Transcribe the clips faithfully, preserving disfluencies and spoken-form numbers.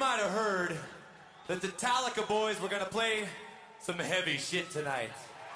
might have heard that the Metallica boys were going to play some heavy shit tonight.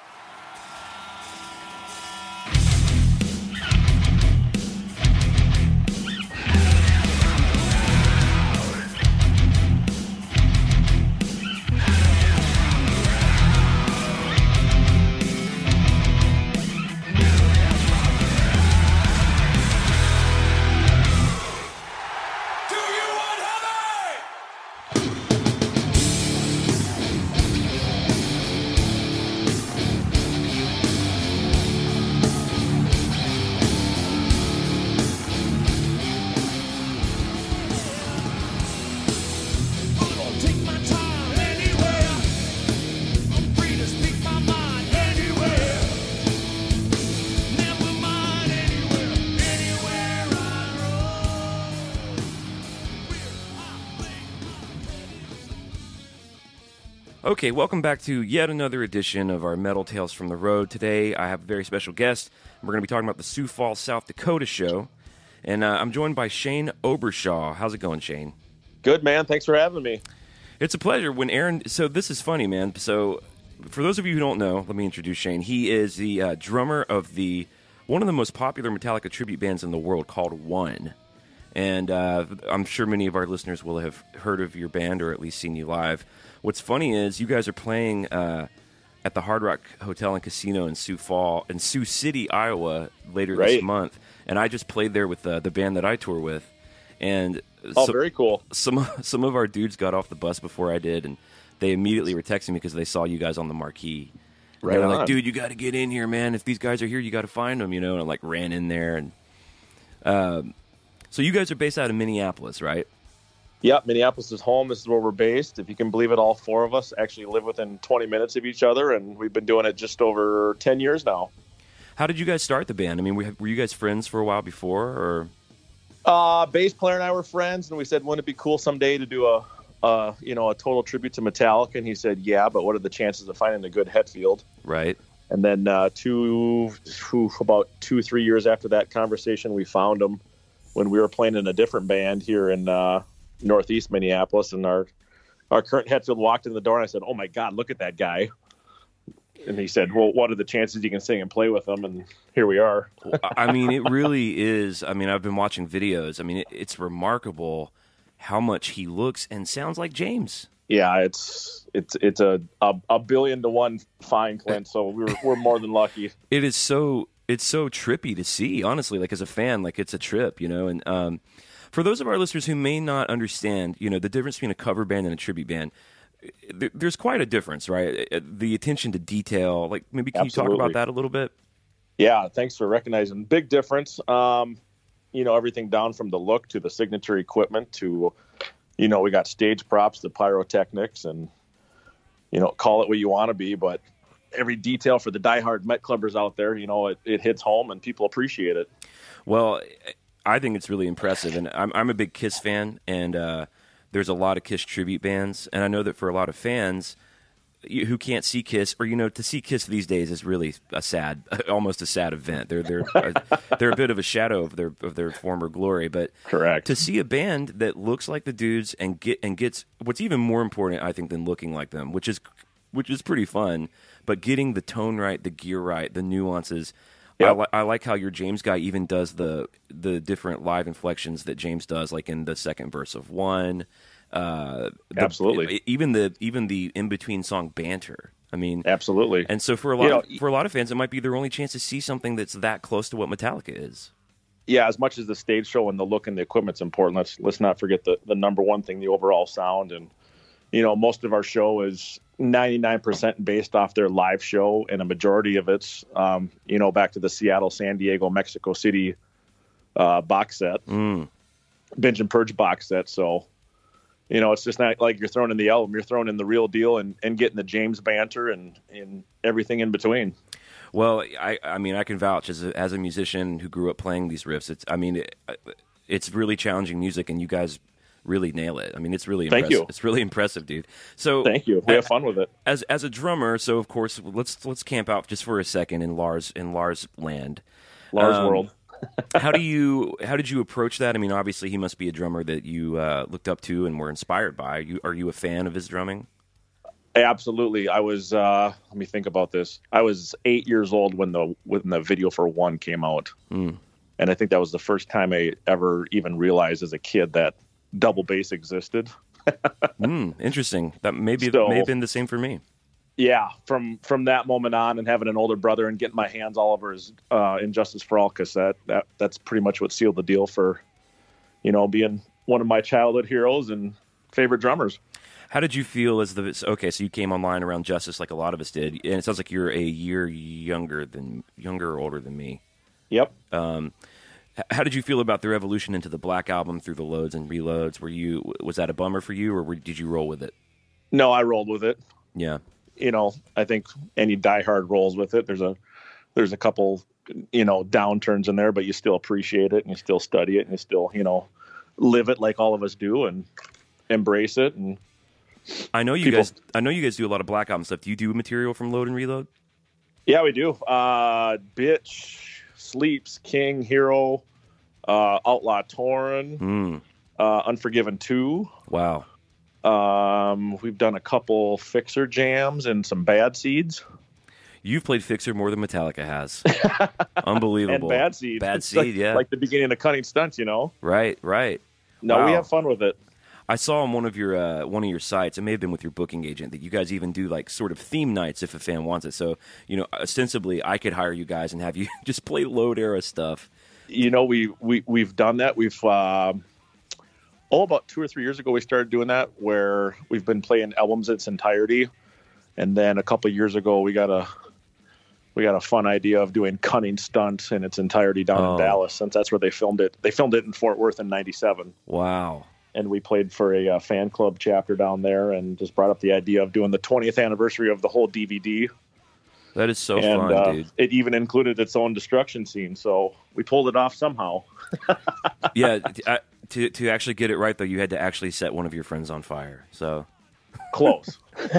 Okay, welcome back to yet another edition of our Metal Tales from the Road. Today, I have a very special guest. We're going to be talking about the Sioux Falls, South Dakota show. And uh, I'm joined by Shane Obershaw. How's it going, Shane? Good, man. Thanks for having me. It's a pleasure. When Aaron... So this is funny, man. So for those of you who don't know, let me introduce Shane. He is the uh, drummer of the one of the most popular Metallica tribute bands in the world called One. And uh, I'm sure many of our listeners will have heard of your band or at least seen you live. What's funny is you guys are playing uh, at the Hard Rock Hotel and Casino in Sioux Falls, in Sioux City, Iowa, later right. this month. And I just played there with uh, the band that I tour with. And oh, so, very cool. Some some of our dudes got off the bus before I did, and they immediately were texting me because they saw you guys on the marquee. Right, they were like, "Dude, you got to get in here, man. If these guys are here, you got to find them." You know, and I like ran in there. And um, so you guys are based out of Minneapolis, right? Yep, Minneapolis is home. This is where we're based. If you can believe it, all four of us actually live within twenty minutes of each other, and we've been doing it just over ten years now. How did you guys start the band? I mean, were you guys friends for a while before, or? Uh, bass player and I were friends, and we said, wouldn't it be cool someday to do a, a, you know, a total tribute to Metallica? And he said, yeah, but what are the chances of finding a good Hetfield? Right. And then uh, two, two, about two, three years after that conversation, we found him when we were playing in a different band here in uh, Northeast Minneapolis, and our our current Hetfield walked in the door, and I said, "Oh my God, look at that guy!" And he said, "Well, what are the chances you can sing and play with him?" And here we are. I mean, it really is. I mean, I've been watching videos. I mean, it, it's remarkable how much he looks and sounds like James. Yeah, it's it's it's a a, a billion to one find, Clint. So we're we're more than lucky. It is so it's so trippy to see. Honestly, like as a fan, like it's a trip, you know. And um, for those of our listeners who may not understand, you know, the difference between a cover band and a tribute band, there, there's quite a difference, right? The attention to detail, like maybe can Absolutely. you talk about that a little bit? Yeah, thanks for recognizing. Big difference. Um, you know, everything down from the look to the signature equipment to, you know, we got stage props, the pyrotechnics, and, you know, call it what you want to be, but every detail for the diehard Met Clubbers out there, you know, it, it hits home and people appreciate it. Well, I think it's really impressive, and I'm I'm a big Kiss fan, and uh, there's a lot of Kiss tribute bands, and I know that for a lot of fans who can't see Kiss, or you know, to see Kiss these days is really a sad, almost a sad event. They're they're they're a bit of a shadow of their of their former glory, but correct. To see a band that looks like the dudes and get and gets what's even more important, I think, than looking like them, which is which is pretty fun, but getting the tone right, the gear right, the nuances. Yep. I, li- I like how your James guy even does the the different live inflections that James does, like in the second verse of One. Uh, the, absolutely. Even the even the in between song banter. I mean, absolutely. And so for a lot you know, of, for a lot of fans, it might be their only chance to see something that's that close to what Metallica is. Yeah, as much as the stage show and the look and the equipment's important, let's let's not forget the the number one thing, the overall sound. And you know, most of our show is ninety-nine percent based off their live show, and a majority of it's, um, you know, back to the Seattle, San Diego, Mexico City uh, box set, mm. Binge and Purge box set. So, you know, it's just not like you're throwing in the album, you're throwing in the real deal and, and getting the James banter and, and everything in between. Well, I, I mean, I can vouch as a, as a musician who grew up playing these riffs. It's, I mean, it, it's really challenging music, and you guys really nail it. I mean, it's really Thank impressive. you. It's really impressive, dude. So thank you. We have fun with it. As as a drummer, so of course, let's let's camp out just for a second in Lars in Lars land. Lars um, world. How do you? How did you approach that? I mean, obviously, he must be a drummer that you uh, looked up to and were inspired by. Are you, are you a fan of his drumming? Absolutely. I was. Uh, let me think about this. I was eight years old when the when the video for One came out, mm. and I think that was the first time I ever even realized as a kid that double bass existed. mm, interesting. That maybe So, may have been the same for me. Yeah, from from that moment on, and having an older brother and getting my hands all over his uh, Injustice for All cassette, that that's pretty much what sealed the deal for, you know, being one of my childhood heroes and favorite drummers. How did you feel as the okay? So you came online around Justice, like a lot of us did, and it sounds like you're a year younger than younger or older than me. Yep. Um, how did you feel about their evolution into the Black Album through the loads and reloads? Were you was that a bummer for you, or were, did you roll with it? No, I rolled with it. Yeah. You know, I think any diehard rolls with it. There's a there's a couple, you know, downturns in there, but you still appreciate it and you still study it and you still, you know, live it like all of us do and embrace it. And I know you people, guys. I know you guys do a lot of Black Album stuff. Do you do material from Load and Reload? Yeah, we do. Uh, Bitch, Sleeps, King, Hero, uh, Outlaw Torn, Mm. uh, Unforgiven two. Wow. Um, we've done a couple Fixer jams and some Bad Seeds. You've played Fixer more than Metallica has. Unbelievable. And Bad Seed. Bad It's Seed, like, yeah. Like the beginning of Cunning Stunts, you know? Right, right. No, Wow. we have fun with it. I saw on one of your uh, one of your sites, it may have been with your booking agent, that you guys even do like sort of theme nights if a fan wants it. So, you know, ostensibly, I could hire you guys and have you just play Load era stuff. You know, we, we, we've done that. We've, uh, oh, about two or three years ago, we started doing that where we've been playing albums in its entirety. And then a couple of years ago, we got a, we got a fun idea of doing Cunning Stunts in its entirety down Oh. in Dallas, since that's where they filmed it. They filmed it in Fort Worth in ninety-seven. Wow. And we played for a uh, fan club chapter down there and just brought up the idea of doing the twentieth anniversary of the whole D V D. That is so and fun, uh, dude. it even included its own destruction scene. So we pulled it off somehow. Yeah, t- I- to to actually get it right, though, you had to actually set one of your friends on fire. So Close.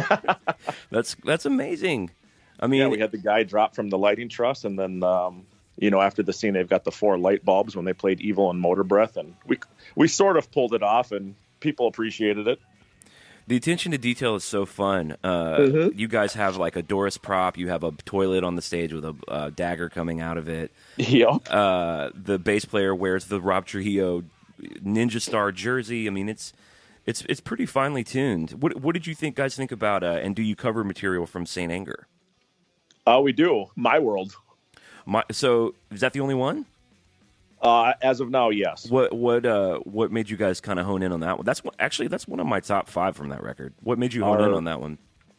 that's that's amazing. I mean, Yeah, we had the guy drop from the lighting truss, and then um, you know, after the scene, they've got the four light bulbs when they played Evil and Motor Breath, and we we sort of pulled it off, and people appreciated it. the attention to detail is so fun. Uh, Mhm. You guys have like a Doris prop. You have a toilet on the stage with a uh, dagger coming out of it. Yep. Uh, the bass player wears the Rob Trujillo Ninja Star jersey. I mean, it's it's it's pretty finely tuned. What what did you think, guys? Think about uh, and do you cover material from Saint Anger? Uh, we do. My World. My, so is that the only one? Uh, as of now, yes. What what uh what made you guys kind of hone in on that one? That's one, actually that's one of my top five from that record. What made you hone Our- in on that one?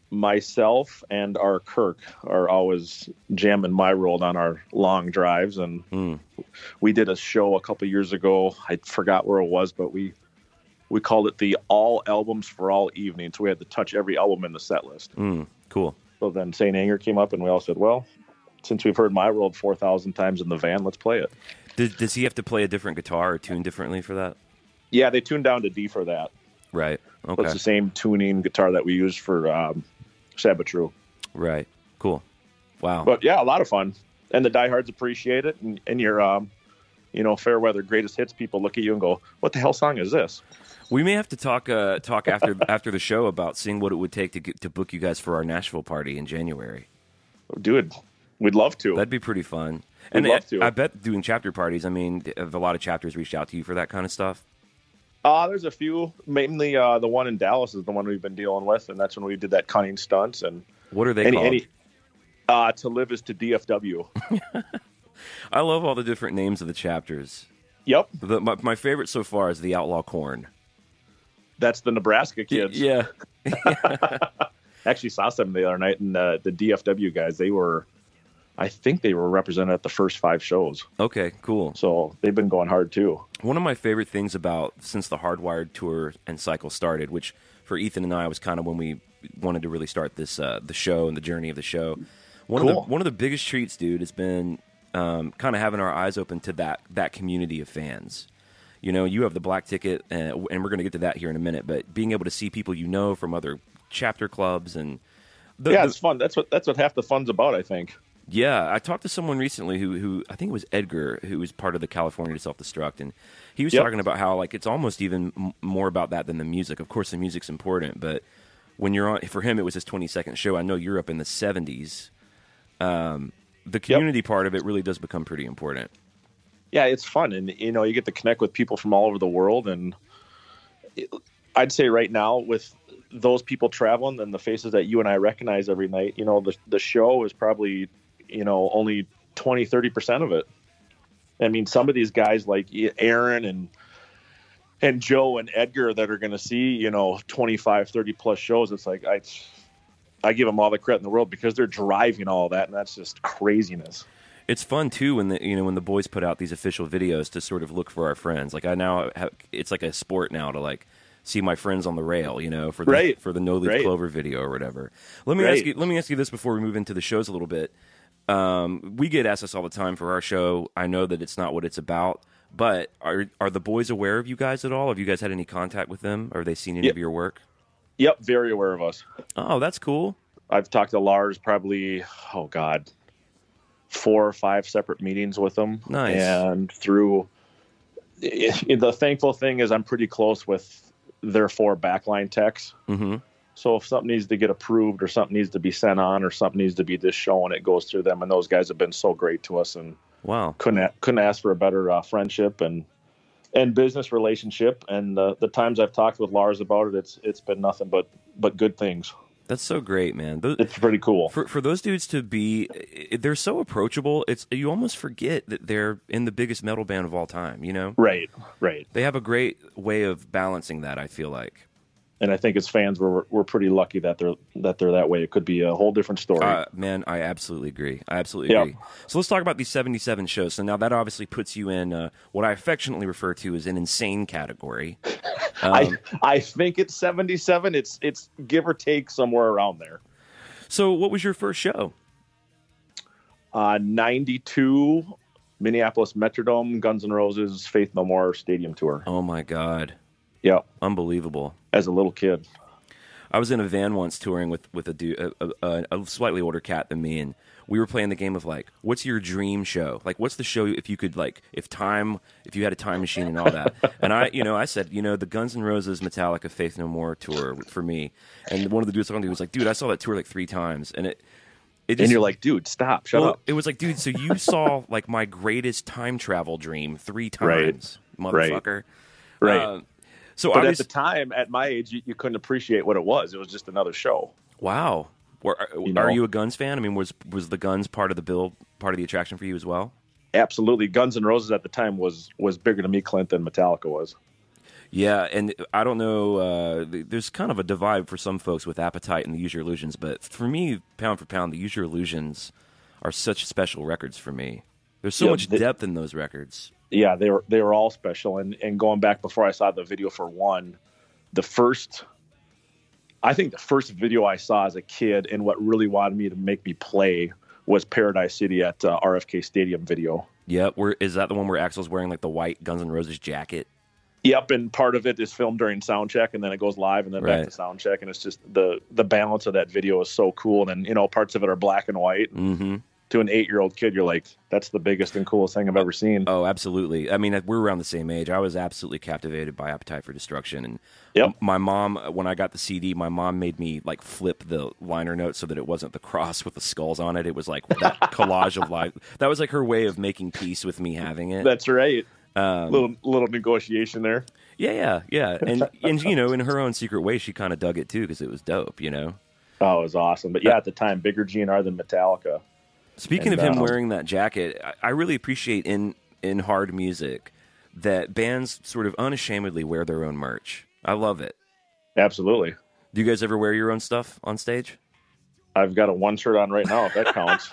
Myself and our Kirk are always jamming My World on our long drives, and Mm. we did a show a couple years ago. I forgot where it was, but we we called it the All Albums for All Evening. So we had to touch every album in the set list. Mm. Cool. So then Saint Anger came up, and we all said, well, since we've heard My World four thousand times in the van, let's play it. Does, does he have to play a different guitar or tune differently for that? Yeah, they tuned down to D for that. Right. So Okay. it's the same tuning guitar that we used for um, Sabatru. Right. Cool. Wow. But yeah, a lot of fun. And the diehards appreciate it. And, and your, um, you know, fair weather greatest hits people look at you and go, what the hell song is this? We may have to talk uh, talk after after the show about seeing what it would take to get, to book you guys for our Nashville party in January. Dude, we'd love to. That'd be pretty fun. We'd And love I, to. I bet doing chapter parties. I mean, have a lot of chapters reached out to you for that kind of stuff? Uh, there's a few. Mainly uh, the one in Dallas is the one we've been dealing with. And that's when we did that Cunning Stunts. And What are they any, called? any, uh, To Live is to D F W. I love all the different names of the chapters. Yep. The, my, my favorite so far is the Outlaw Corn. That's the Nebraska kids. Yeah. Actually saw some the other night, and uh, the D F W guys, they were, I think they were represented at the first five shows. Okay, cool. So they've been going hard too. One of my favorite things about since the Hardwired tour and cycle started, which for Ethan and I was kind of when we wanted to really start this uh, the show and the journey of the show. One of Cool. the one of the biggest treats, dude, has been um, kind of having our eyes open to that that community of fans. You know, you have the black ticket, and, and we're going to get to that here in a minute. But being able to see people you know from other chapter clubs and the, Yeah, the- it's fun. That's what that's what half the fun's about, I think. Yeah, I talked to someone recently who, who I think it was Edgar, who was part of the California Self-Destruct, and he was Yep. talking about how like it's almost even m- more about that than the music. Of course, the music's important, but when you're on, for him, it was his twenty-second show. I know you're up in the seventies. Um, the community yep. part of it really does become pretty important. Yeah, it's fun, and you know, you get to connect with people from all over the world, and it, I'd say right now with those people traveling and the faces that you and I recognize every night, you know, the the show is probably, you know, only twenty, thirty percent of it. I mean, some of these guys like Aaron and and Joe and Edgar that are going to see, you know, twenty-five, thirty plus shows. It's like, I, I give them all the credit in the world because they're driving all that. And that's just craziness. It's fun too when the, you know, when the boys put out these official videos to sort of look for our friends. Like I now have, it's like a sport now to like see my friends on the rail, you know, for the, right. for the No Leaf right. Clover video or whatever. Let me right. ask you, let me ask you this before we move into the shows a little bit. Um, we get asked this all the time for our show. I know that it's not what it's about, but are are the boys aware of you guys at all? Have you guys had any contact with them? Or have they seen any yep. of your work? Yep, very aware of us. Oh, that's cool. I've talked to Lars probably, oh God, four or five separate meetings with them. Nice. And through, the thankful thing is I'm pretty close with their four backline techs. Mm-hmm. So if something needs to get approved or something needs to be sent on or something needs to be just shown, it goes through them. And those guys have been so great to us, and wow, couldn't couldn't ask for a better uh, friendship and and business relationship. And uh, the times I've talked with Lars about it, it's it's been nothing but but good things. That's so great, man. Those, it's pretty cool for for those dudes to be. They're so approachable. It's you almost forget that they're in the biggest metal band of all time. You know, right, right. They have a great way of balancing that. I feel like. And I think as fans, we're we're pretty lucky that they're that they're that way. It could be a whole different story. Uh, man, I absolutely agree. I absolutely yep. agree. So let's talk about these seventy-seven shows. So now that obviously puts you in uh, what I affectionately refer to as an insane category. Um, I I think it's seventy-seven. It's it's give or take somewhere around there. So what was your first show? Uh, ninety-two, Minneapolis Metrodome, Guns N' Roses, Faith No More Stadium Tour. Oh my God. Yeah, unbelievable. As a little kid, I was in a van once touring with with a dude, a, a, a slightly older cat than me, and we were playing the game of like, what's your dream show? Like, what's the show if you could like, if time, if you had a time machine and all that. And I, you know, I said, you know, the Guns N' Roses, Metallica, Faith No More tour for me. And one of the dudes talking to me was like, dude, I saw that tour like three times, and it. It just, and you're like, dude, stop, shut well, up. It was like, dude, so you saw like my greatest time travel dream three times, right. motherfucker. Right. Uh, So but at the time, at my age, you, you couldn't appreciate what it was. It was just another show. Wow. Were, are, you know, are you a Guns fan? I mean, was was the Guns part of the bill, part of the attraction for you as well? Absolutely. Guns N' Roses at the time was was bigger to me, Clint, than Metallica was. Yeah, and I don't know. Uh, there's kind of a divide for some folks with Appetite and the Use Your Illusions, but for me, pound for pound, the Use Your Illusions are such special records for me. There's so yeah, much they, depth in those records. Yeah, they were they were all special. And and going back before I saw the video for one, the first, I think the first video I saw as a kid and what really wanted me to make me play was Paradise City at uh, R F K Stadium video. Yep, where is that the one where Axl's wearing like the white Guns N' Roses jacket? Yep, and part of it is filmed during sound check, and then it goes live, and then right. back to sound check, and it's just the the balance of that video is so cool. And then you know parts of it are black and white. Mm-hmm. To an eight-year-old kid, you're like, that's the biggest and coolest thing I've ever seen. Oh, absolutely. I mean, we're around the same age. I was absolutely captivated by Appetite for Destruction. And yep. my mom, when I got the C D, my mom made me like flip the liner notes so that it wasn't the cross with the skulls on it. It was like that collage of life. That was like her way of making peace with me having it. That's right. Um, little little negotiation there. Yeah, yeah, yeah. And, and you know, in her own secret way, she kind of dug it too because it was dope, you know? Oh, it was awesome. But yeah, at the time, bigger G N R than Metallica. Speaking and, of him uh, wearing that jacket, I, I really appreciate in, in hard music that bands sort of unashamedly wear their own merch. I love it. Absolutely. Do you guys ever wear your own stuff on stage? I've got a one shirt on right now, if that counts.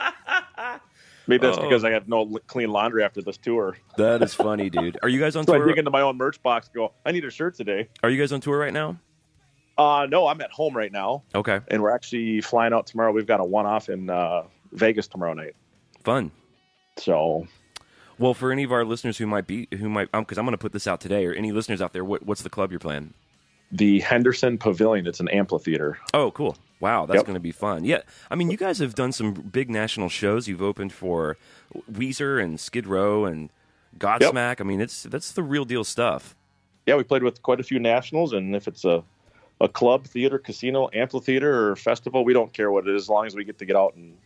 Maybe that's oh. because I have no l- clean laundry after this tour. That is funny, dude. Are you guys on so tour? I dig into my own merch box and go, I need a shirt today. Are you guys on tour right now? Uh, no, I'm at home right now. Okay. And we're actually flying out tomorrow. We've got a one-off in uh, Vegas tomorrow night. Fun. So, well, for any of our listeners who might be, who might, because um, I'm going to put this out today, or any listeners out there, what, what's the club you're playing? The Henderson Pavilion. It's an amphitheater. Oh, cool. Wow, that's Yep. going to be fun. Yeah, I mean, you guys have done some big national shows. You've opened for Weezer and Skid Row and Godsmack. Yep. I mean, it's that's the real deal stuff. Yeah, we played with quite a few nationals, and if it's a a club, theater, casino, amphitheater, or festival, we don't care what it is, as long as we get to get out and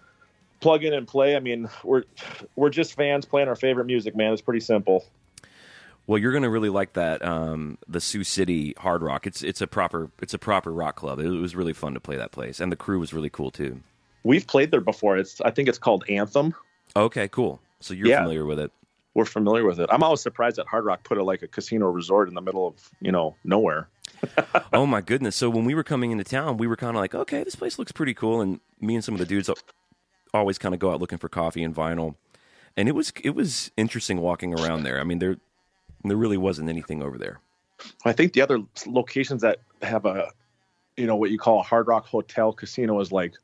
plug in and play. I mean, we're we're just fans playing our favorite music, man. It's pretty simple. Well, you're going to really like that. Um, the Sioux City Hard Rock. It's it's a proper it's a proper rock club. It was really fun to play that place, and the crew was really cool too. We've played there before. It's I think it's called Anthem. Okay, cool. So you're Yeah. familiar with it. We're familiar with it. I'm always surprised that Hard Rock put a like a casino resort in the middle of you know nowhere. Oh my goodness! So when we were coming into town, we were kind of like, okay, this place looks pretty cool, and me and some of the dudes always kind of go out looking for coffee and vinyl, and it was it was interesting walking around there. I mean, there there really wasn't anything over there. I think the other locations that have a you know what you call a Hard Rock hotel casino is like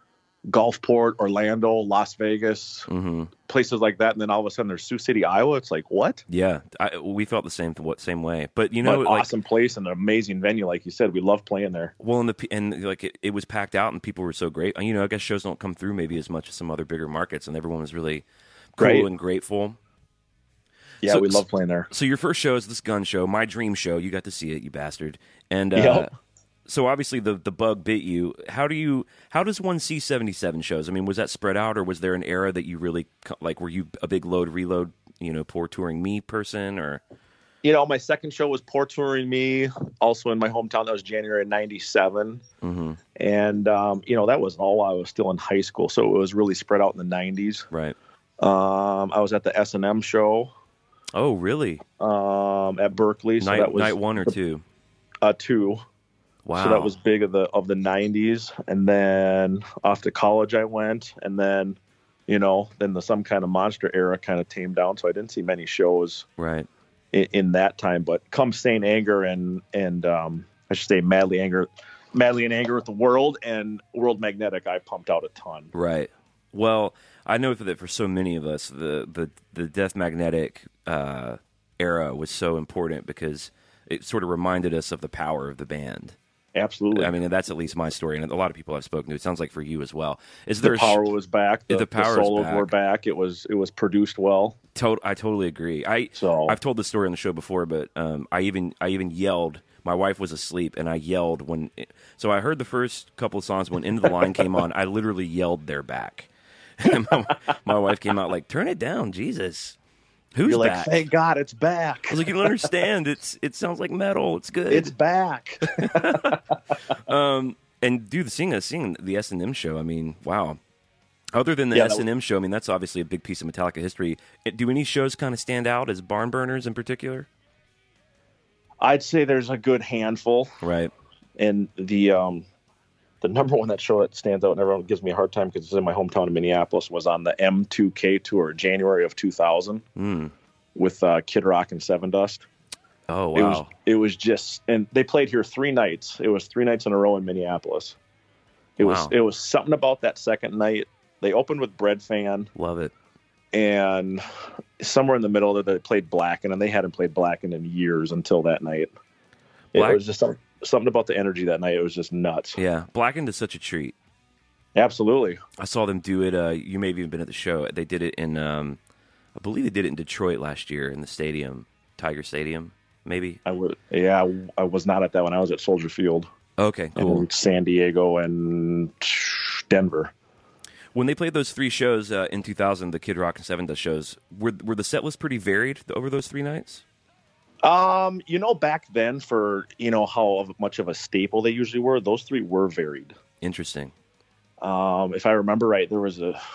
Gulfport, Orlando, Las Vegas, Mm-hmm. places like that, and then all of a sudden there's Sioux City, Iowa. It's like what? Yeah, I, we felt the same what same way. But you know, What an like, awesome place and an amazing venue, like you said. We love playing there. well, and the pe- and like it, it was packed out, and people were so great. You know, I guess shows don't come through maybe as much as some other bigger markets, and everyone was really cool Right. and grateful. Yeah, So- we love playing there. So your first show is this gun show, my dream show. You got to see it, you bastard. And uh, Yep. so obviously the the bug bit you. How do you? How does one see seventy-seven shows? I mean, was that spread out, or was there an era that you really like? Were you a big load reload? You know, poor touring me person, or You know, my second show was Poor Touring Me, also in my hometown. That was January of ninety-seven. mm-hmm. And, um, you know, that was all while I was still in high school. So it was really spread out in the nineties. right? Um, I was at the S and M show Oh, really? um, at Berkeley. So night that was night one or two? uh, two. Wow. So that was big of the of the nineties. And then off to college I went. And then, you know, then the Some Kind of Monster era kind of tamed down. So I didn't see many shows right. in, in that time. But come Saint Anger and, and um, I should say Madly Anger, Madly in Anger with the World and World Magnetic, I pumped out a ton. Right. Well, I know that for so many of us, the the the Death Magnetic uh, era was so important because it sort of reminded us of the power of the band. Absolutely. I mean, that's at least my story, and a lot of people I've spoken to. It sounds like for you as well. Is there the a sh- power was back. The, the power is the solos back. were back. It was it was produced well. To- I totally agree. I So- I've told this story on the show before, but um, I even I even yelled. My wife was asleep, and I yelled when. It, so I heard the first couple of songs when "Into the Line" came on. I literally yelled their back. And my, my wife came out like, "Turn it down, Jesus! Who's You're like, back?" thank God it's back. I was like, "You don't understand. It's it sounds like metal. It's good." It's back. um, and dude, seeing seeing the S and M show. I mean, wow. Other than the Yeah, that S and M show, I mean, that's obviously a big piece of Metallica history. Do any shows kind of stand out as barn burners in particular? I'd say there's a good handful, Right. and the um, the number one that show that stands out and everyone gives me a hard time because it's in my hometown of Minneapolis was on the M two K tour, January of two thousand, Mm. with uh, Kid Rock and Seven Dust. Oh It was wow. it was just, and they played here three nights. It was three nights in a row in Minneapolis. It Wow. was it was something about that second night. They opened with Bread Fan, Love it. and somewhere in the middle of it, they played Blackened, and they hadn't played Blackened in years until that night. It Black- was just some, something about the energy that night. It was just nuts. Yeah, Blackened is such a treat. Absolutely. I saw them do it. Uh, you may have even been at the show. They did it in, um, I believe they did it in Detroit last year in the stadium, Tiger Stadium, maybe. I would. Yeah, I- I was not at that one. I was at Soldier Field, Okay, cool. and San Diego, and Denver. When they played those three shows uh, in two thousand, the Kid Rock and Seven Dust shows, were were the set lists pretty varied over those three nights? Um, you know, back then, for you know how much of a staple they usually were, those three were varied. Interesting. Um, if I remember right, there was a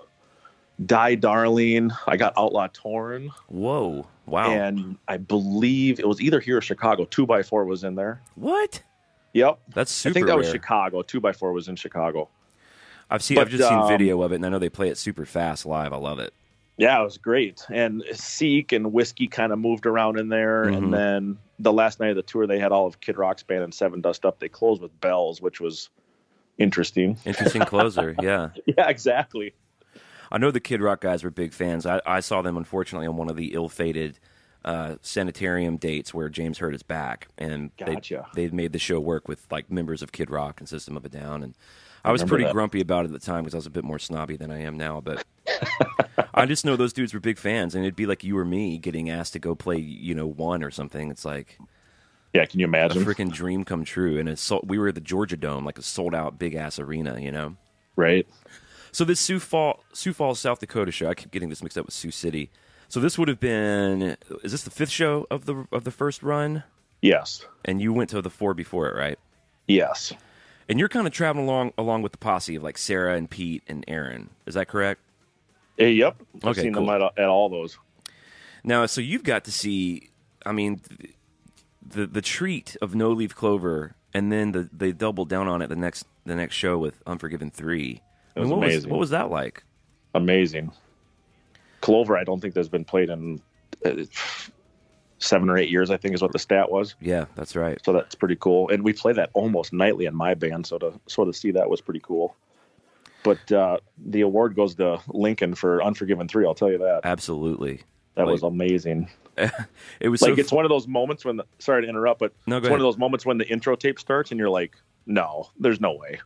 Die Darling. I got Outlaw Torn, Whoa! Wow! and I believe it was either here or Chicago. Two by Four was in there. What? Yep, That's super I think that rare. was Chicago. Two by Four was in Chicago. I've seen. But, I've just seen um, video of it, and I know they play it super fast live. I love it. Yeah, it was great. And Seek and Whiskey kind of moved around in there. Mhm. And then the last night of the tour, they had all of Kid Rock's band and Seven Dust up. They closed with Bells, which was interesting. Interesting closer. Yeah. Yeah, exactly. I know the Kid Rock guys were big fans. I, I saw them, unfortunately, on one of the ill-fated uh, sanitarium dates where James hurt his back, and Gotcha. they they made the show work with like members of Kid Rock and System of a Down, and I was remember pretty that. grumpy about it at the time because I was a bit more snobby than I am now, but. I just know those dudes were big fans, and it'd be like you or me getting asked to go play, you know, One or something. It's like Yeah, can you a imagine? freaking dream come true. And it's so, we were at the Georgia Dome, like a sold out big ass arena, you know. Right. So this Sioux Falls, Sioux Falls, South Dakota show, I keep getting this mixed up with Sioux City. So this would have been, is this the fifth show of the of the first run? Yes. And you went to the four before it, right? Yes. And you're kind of traveling along along with the posse of like Sarah and Pete and Aaron. Is that correct? Hey, yep. I've Okay, seen cool. them at, at all those. Now, so you've got to see, I mean, the the treat of No Leaf Clover, and then the, they doubled down on it the next the next show with Unforgiven three. It was what amazing. what was that like? Amazing. Clover, I don't think there's been played in uh, seven or eight years, I think is what the stat was. Yeah, that's right. So that's pretty cool. And we play that almost nightly in my band, so to sort of see that was pretty cool. But uh, the award goes to Lincoln for Unforgiven three, I'll tell you that. Absolutely. That Like- was amazing. It was Like, so it's one of those moments when, the, sorry to interrupt, but No, go it's one of ahead. those moments when the intro tape starts and you're like, no, there's no way.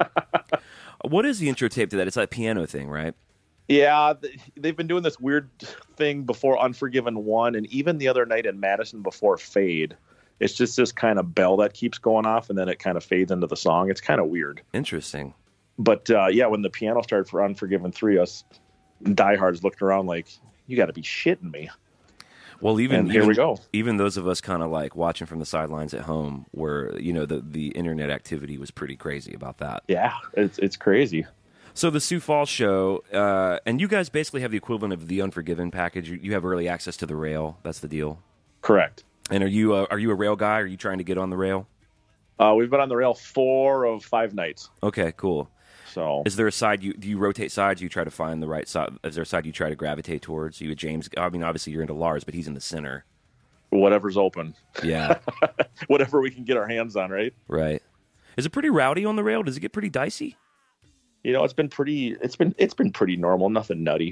What is the intro tape to that? It's that piano thing, right? Yeah, th- they've been doing this weird thing before Unforgiven one, and even the other night in Madison before Fade. It's just this kind of bell that keeps going off, and then it kind of fades into the song. It's kind of weird. Interesting. But uh, yeah, when the piano started for Unforgiven three, us diehards looked around like, you got to be shitting me. Well, even And here even, we go. even those of us kind of like watching from the sidelines at home, where you know the the internet activity was pretty crazy about that. Yeah, it's it's crazy. So the Sioux Falls show, uh, and you guys basically have the equivalent of the Unforgiven package. You, you have early access to the rail. That's the deal. Correct. And are you uh, are you a rail guy? Are you trying to get on the rail? Uh, we've been on the rail four of five nights. Okay, cool. So Is there a side you do you rotate sides? You try to find the right side. Is there a side you try to gravitate towards? You, James. I mean, obviously you're into Lars, but he's in the center. whatever's open, Yeah, whatever we can get our hands on, right? right. Is it pretty rowdy on the rail? Does it get pretty dicey? You know, it's been pretty. It's been it's been pretty normal. Nothing nutty.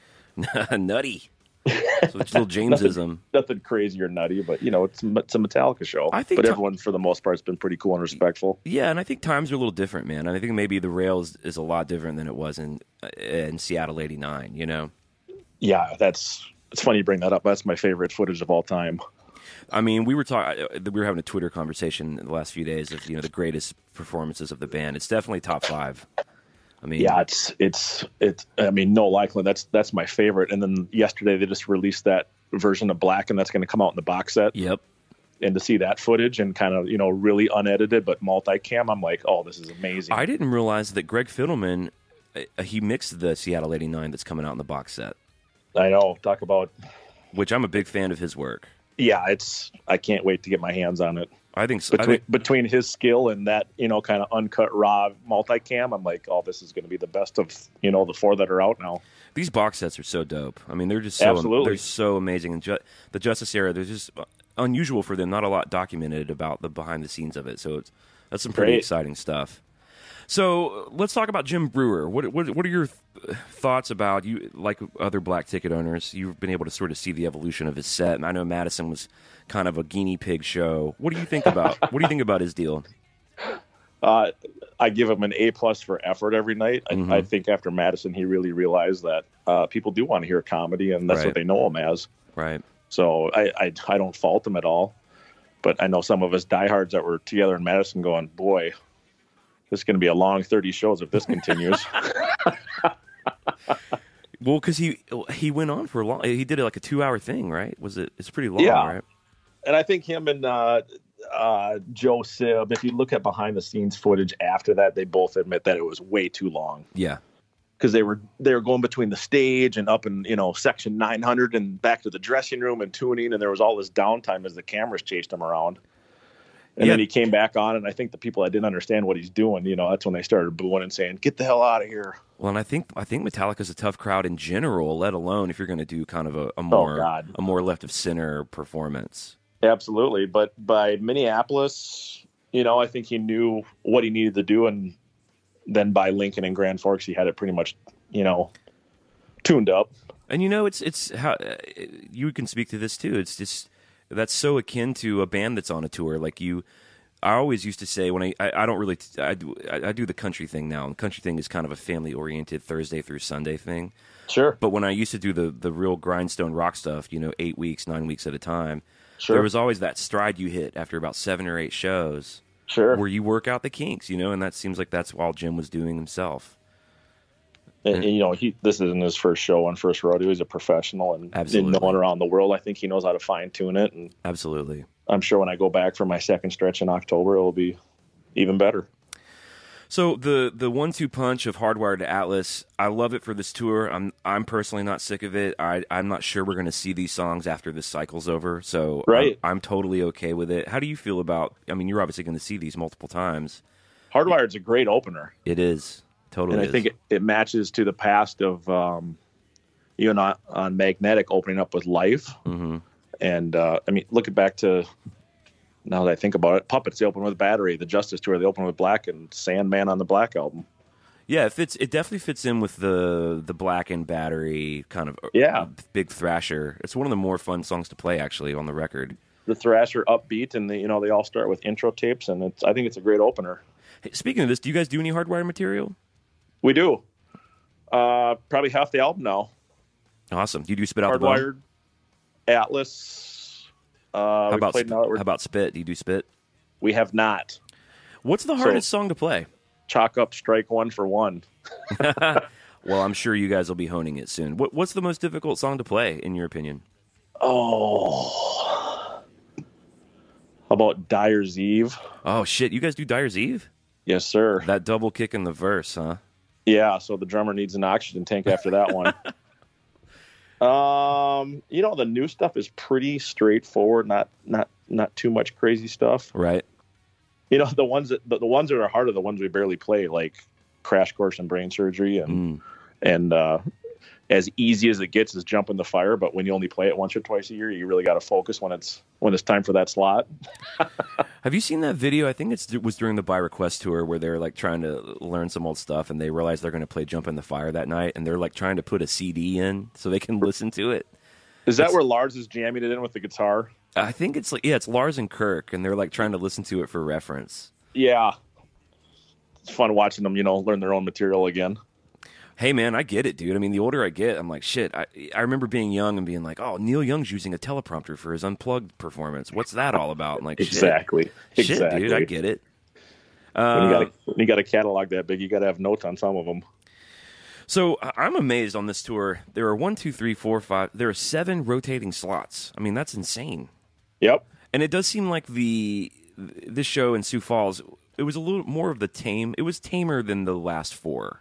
Nutty. So it's a little Jamesism. Nothing crazy or nutty, but you know, it's it's a Metallica show. I think but to- everyone, for the most part, has been pretty cool and respectful. Yeah, and I think times are a little different, man. And I think maybe the rail is, is a lot different than it was in uh, in Seattle eighty-nine. You know, Yeah, that's it's funny you bring that up. That's my favorite footage of all time. I mean, we were talking, we were having a Twitter conversation in the last few days of you know the greatest performances of the band. It's definitely top five. I mean, Yeah, it's it's it's. I mean, no, Lakeland. That's that's my favorite. And then yesterday they just released that version of Black, and that's going to come out in the box set. Yep. And to see that footage and kind of you know really unedited but multicam, I'm like, oh, this is amazing. I didn't realize that Greg Fiddleman, uh, he mixed the Seattle eighty-nine that's coming out in the box set, I know. Talk about. which I'm a big fan of his work. Yeah, it's. I can't wait to get my hands on it. I think, so, I Between think between his skill and that you know kind of uncut raw multicam, I'm like, oh, this is going to be the best of you know the four that are out now. these box sets are so dope. I mean, they're just so Absolutely. they're so amazing. And ju- the Justice era, they're just unusual for them. Not a lot documented about the behind the scenes of it. So it's that's some pretty Great. exciting stuff. So let's talk about Jim Brewer. What what what are your th- thoughts about you? Like other Black Ticket owners, you've been able to sort of see the evolution of his set. And I know Madison was kind of a guinea pig show. What do you think about what do you think about his deal? Uh, I give him an A plus for effort every night. I, Mhm. I think after Madison, he really realized that uh, people do want to hear comedy, and that's Right. what they know him as. Right. So I, I I don't fault him at all. But I know some of us diehards that were together in Madison going, boy, this is going to be a long thirty shows if this continues. Well, because he he went on for a long. He did it like a two hour thing, right? Was it? It's pretty long, Yeah. right? And I think him and uh, uh, Joe Sib, if you look at behind the scenes footage after that, they both admit that it was way too long Yeah. because they were they were going between the stage and up in you know section nine hundred and back to the dressing room and tuning, and there was all this downtime as the cameras chased him around. And Yeah. then he came back on, and I think the people that didn't understand what he's doing, you know, that's when they started booing and saying, "Get the hell out of here!" Well, and I think I think Metallica's a tough crowd in general, let alone if you're going to do kind of a, a more God. a more left of center performance. Absolutely, but by Minneapolis, you know, I think he knew what he needed to do, and then by Lincoln and Grand Forks, he had it pretty much, you know, tuned up. And you know, it's it's how uh, you can speak to this too. It's just that's so akin to a band that's on a tour. Like you, I always used to say when I I, I don't really I do I, I do the country thing now. And the country thing is kind of a family oriented Thursday through Sunday thing. Sure. But when I used to do the the real grindstone rock stuff, you know, eight weeks, nine weeks at a time, Sure. there was always that stride you hit after about seven or eight shows. Sure. Where you work out the kinks, you know, and that seems like that's all Jim was doing himself. And, and, you know, he this isn't his first show on First Rodeo. He's a professional, and, Absolutely. and no one around the world, I think he knows how to fine tune it. And Absolutely. I'm sure when I go back for my second stretch in October, it will be even better. So the the one two punch of Hardwired to Atlas, I love it for this tour. I'm I'm personally not sick of it. I I'm not sure we're going to see these songs after this cycle's over. So right. I'm, I'm totally okay with it. How do you feel about? I mean, you're obviously going to see these multiple times. Hardwired's a great opener. It is totally. And I is. think it, it matches to the past of um, even on, on Magnetic opening up with Life. Mm-hmm. And uh, I mean, looking back to now that I think about it, Puppets, they open with Battery. The Justice Tour, they open with Black, and Sandman on the Black album. Yeah, it fits. It definitely fits in with the the Black and Battery kind of yeah. big thrasher. It's one of the more fun songs to play actually on the record. The thrasher upbeat, and the, you know they all start with intro tapes, and it's I think it's a great opener. Hey, speaking of this, do you guys do any Hardwired material? We do. Uh, probably half the album now. Awesome. Do you do Spit Out the Hardwired, Bone? Atlas. Uh, how about sp- now how about Spit? Do you do Spit? We have not. What's the hardest So, song to play? Chalk up, strike one for one. Well, I'm sure you guys will be honing it soon. What, what's the most difficult song to play, in your opinion? Oh, how about Dyer's Eve? Oh shit! You guys do Dyer's Eve? Yes, sir. That double kick in the verse, huh? Yeah. So the drummer needs an oxygen tank after that one. Um, you know, the new stuff is pretty straightforward, not not not too much crazy stuff. Right. You know, the ones that the, the ones that are hard are the ones we barely play, like Crash Course and Brain Surgery, and Mm. and uh, as easy as it gets is Jump in the Fire. But when you only play it once or twice a year, you really got to focus when it's when it's time for that slot. Have you seen that video? I think it's, it was during the By Request tour where they're like trying to learn some old stuff, and they realize they're going to play Jump in the Fire that night, and they're like trying to put a C D in so they can listen to it. Is that It's- where Lars is jamming it in with the guitar? I think it's like yeah, it's Lars and Kirk, and they're like trying to listen to it for reference. Yeah. It's fun watching them, you know, learn their own material again. Hey man, I get it, dude. I mean, the older I get, I'm like, shit. I I remember being young and being like, oh, Neil Young's using a teleprompter for his Unplugged performance. What's that all about? I'm like, shit. Exactly. Shit, exactly. dude, I get it. When Uh, you got when you got a catalog that big, you got to have notes on some of them. So I- I'm amazed on this tour. There are one, two, three, four, five. There are seven rotating slots. I mean, that's insane. Yep. And it does seem like the this show in Sioux Falls, it was a little more of the tame. It was tamer than the last four.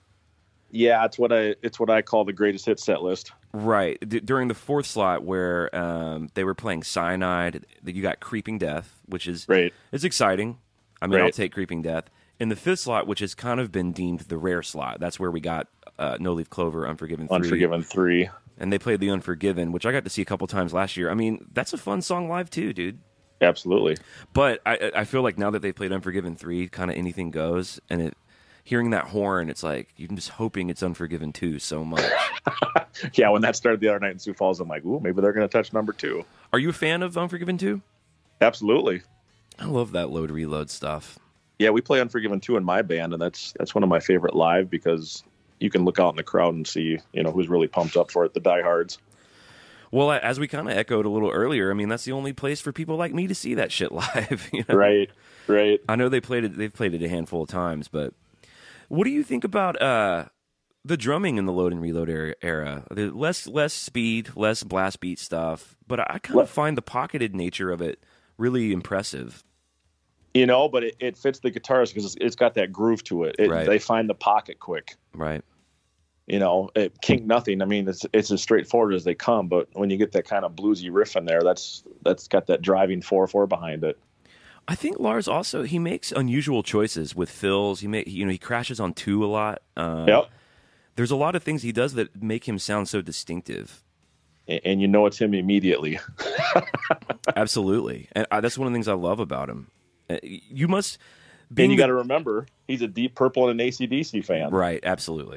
Yeah, it's what I it's what I call the greatest hit set list. Right. D- during the fourth slot where um, they were playing Cyanide, you got Creeping Death, which is Right. it's exciting. I mean, I'll Right. take Creeping Death. In the fifth slot, which has kind of been deemed the rare slot, that's where we got uh, No Leaf Clover, Unforgiven three. Unforgiven three. And they played the Unforgiven, which I got to see a couple times last year. I mean, that's a fun song live too, dude. Absolutely. But I, I feel like now that they played Unforgiven three, kind of anything goes. And it, hearing that horn, it's like you're just hoping it's Unforgiven two so much. Yeah, when that started the other night in Sioux Falls, I'm like, ooh, maybe they're going to touch number two. Are you a fan of Unforgiven two? Absolutely. I love that load reload stuff. Yeah, we play Unforgiven two in my band, and that's that's one of my favorite live because you can look out in the crowd and see, you know, who's really pumped up for it, the diehards. Well, as we kind of echoed a little earlier, I mean, that's the only place for people like me to see that shit live. You know? Right, right. I know they played it. They've played it a handful of times, but what do you think about uh, the drumming in the load and reload era? era? The less less speed, less blast beat stuff, but I kind What? of find the pocketed nature of it really impressive. You know, but it, it fits the guitars because it's, it's got that groove to it. it Right. They find the pocket quick. Right. You know, it, King Nothing. I mean, it's it's as straightforward as they come. But when you get that kind of bluesy riff in there, that's that's got that driving four four behind it. I think Lars also he makes unusual choices with fills. He make you know he crashes on two a lot. Uh, Yep. There's a lot of things he does that make him sound so distinctive. And, and you know it's him immediately. Absolutely, and I, that's one of the things I love about him. Uh, You must. And being you the- got to remember, he's a Deep Purple and an A C D C fan. Right, absolutely.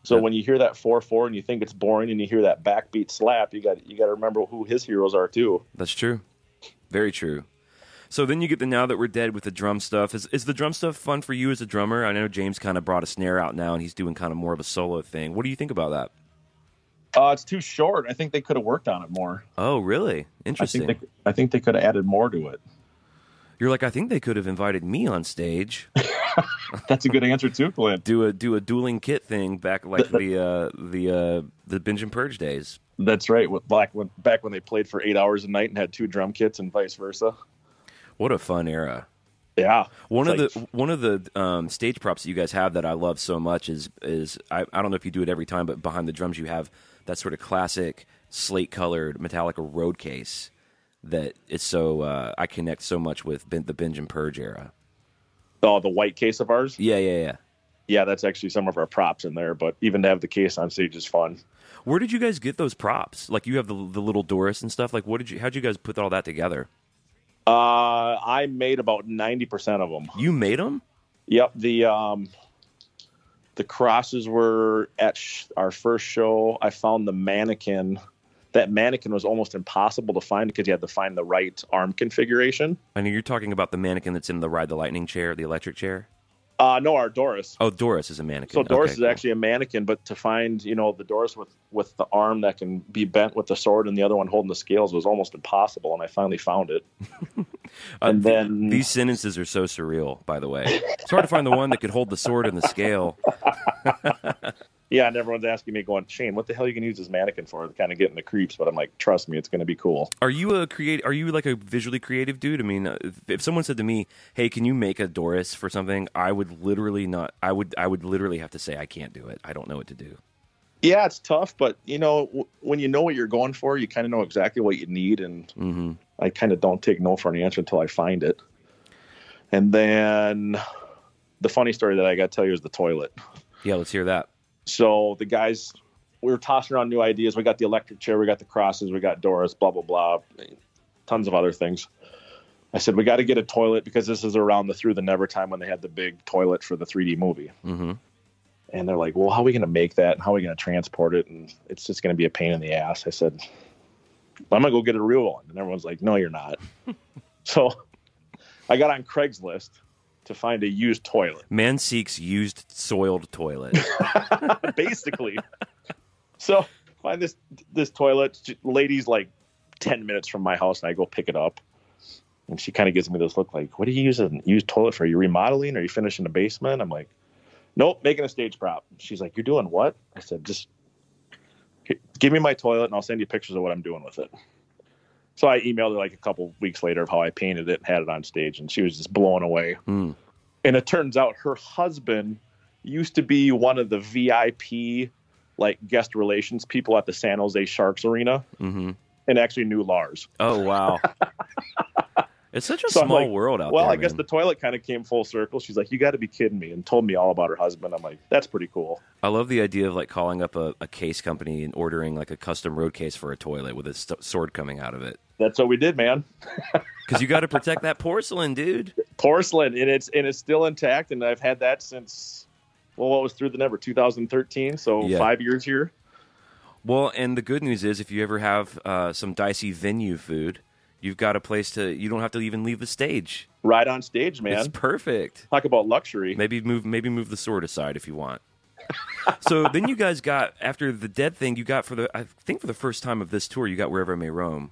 So Yep. when you hear that four four and you think it's boring, and you hear that backbeat slap, you got you got to remember who his heroes are too. That's true. Very true. So then you get the Now That We're Dead with the drum stuff. Is is the drum stuff fun for you as a drummer? I know James kind of brought a snare out now, and he's doing kind of more of a solo thing. What do you think about that? Uh, it's too short. I think they could have worked on it more. Oh, really? I Interesting. think they, I think they could have added more to it. You're like, I think they could have invited me on stage. That's a good answer too, Clint. Do a do a dueling kit thing back like the uh, the uh, the Binge and Purge days. That's right. With Black when back when they played for eight hours a night and had two drum kits and vice versa. What a fun era. Yeah. One of It's the like- one of the um, stage props that you guys have that I love so much is is I, I don't know if you do it every time, but behind the drums you have that sort of classic slate colored Metallica road case that is so uh, I connect so much with bin, the Binge and Purge era. Oh, the white case of ours. Yeah, yeah, yeah. Yeah, that's actually some of our props in there. But even to have the case on stage is fun. Where did you guys get those props? Like you have the the little Doris and stuff. Like what did you? How'd you guys put all that together? Uh, I made about ninety percent of them. You made them? Yep. The um, the crosses were at sh- our first show. I found the mannequin. That mannequin was almost impossible to find because you had to find the right arm configuration. I know you're talking about the mannequin that's in the Ride the Lightning chair, the electric chair. Uh, no, our Doris. Oh, Doris is a mannequin. So Doris Okay, is cool. actually a mannequin, but to find, you know, the Doris with, with the arm that can be bent with the sword and the other one holding the scales was almost impossible, and I finally found it. Uh, and th- then these sentences are so surreal, by the way. It's hard to find the one that could hold the sword and the scale. yeah, and everyone's asking me, going, Shane, what the hell are you gonna use this mannequin for? Kind of getting the creeps, but I'm like, trust me, it's gonna be cool. Are you a create? Are you like a visually creative dude? I mean, uh, if, if someone said to me, "Hey, can you make a Doris for something?" I would literally not. I would. I would literally have to say, "I can't do it. I don't know what to do." Yeah, it's tough, but you know, w- when you know what you're going for, you kind of know exactly what you need, and Mm-hmm. I kind of don't take no for an answer until I find it. And then the funny story that I got to tell you is the toilet. Yeah, let's hear that. So the guys, we were tossing around new ideas. We got the electric chair, we got the crosses, we got Doris, blah, blah, blah, tons of other things. I said, we got to get a toilet because this is around the Through the Never time when they had the big toilet for the three D movie. Mm-hmm. And they're like, well, how are we going to make that? How are we going to transport it? And it's just going to be a pain in the ass. I said, I'm going to go get a real one. And everyone's like, no, you're not. So I got on Craigslist to find a used toilet. Man seeks used soiled toilet. Basically. So find this this toilet. Lady's like ten minutes from my house, and I go pick it up. And she kind of gives me this look like, what do you use a used toilet for? Are you remodeling? Are you finishing the basement? I'm like, nope, making a stage prop. She's like, you're doing what? I said, just give me my toilet, and I'll send you pictures of what I'm doing with it. So I emailed her like a couple weeks later of how I painted it and had it on stage, and she was just blown away. Mm. And it turns out her husband used to be one of the V I P, like, guest relations people at the San Jose Sharks Arena, Mm-hmm. and actually knew Lars. Oh wow. It's such a So I'm small like, world out well, there. I guess man. the toilet kind of came full circle. She's like, you got to be kidding me, and told me all about her husband. I'm like, that's pretty cool. I love the idea of like calling up a, a case company and ordering like a custom road case for a toilet with a st- sword coming out of it. That's what we did, man. Because you got to protect that porcelain, dude. Porcelain, and it's and it's still intact, and I've had that since, well, what was Through the Never, two thousand thirteen, so Yeah. five years here. Well, and the good news is if you ever have uh, some dicey venue food, you've got a place to, you don't have to even leave the stage. Right on stage, man. It's perfect. Talk about luxury. Maybe move maybe move the sword aside if you want. So then you guys got, after the Dead thing, you got for the, I think for the first time of this tour, you got Wherever I May Roam.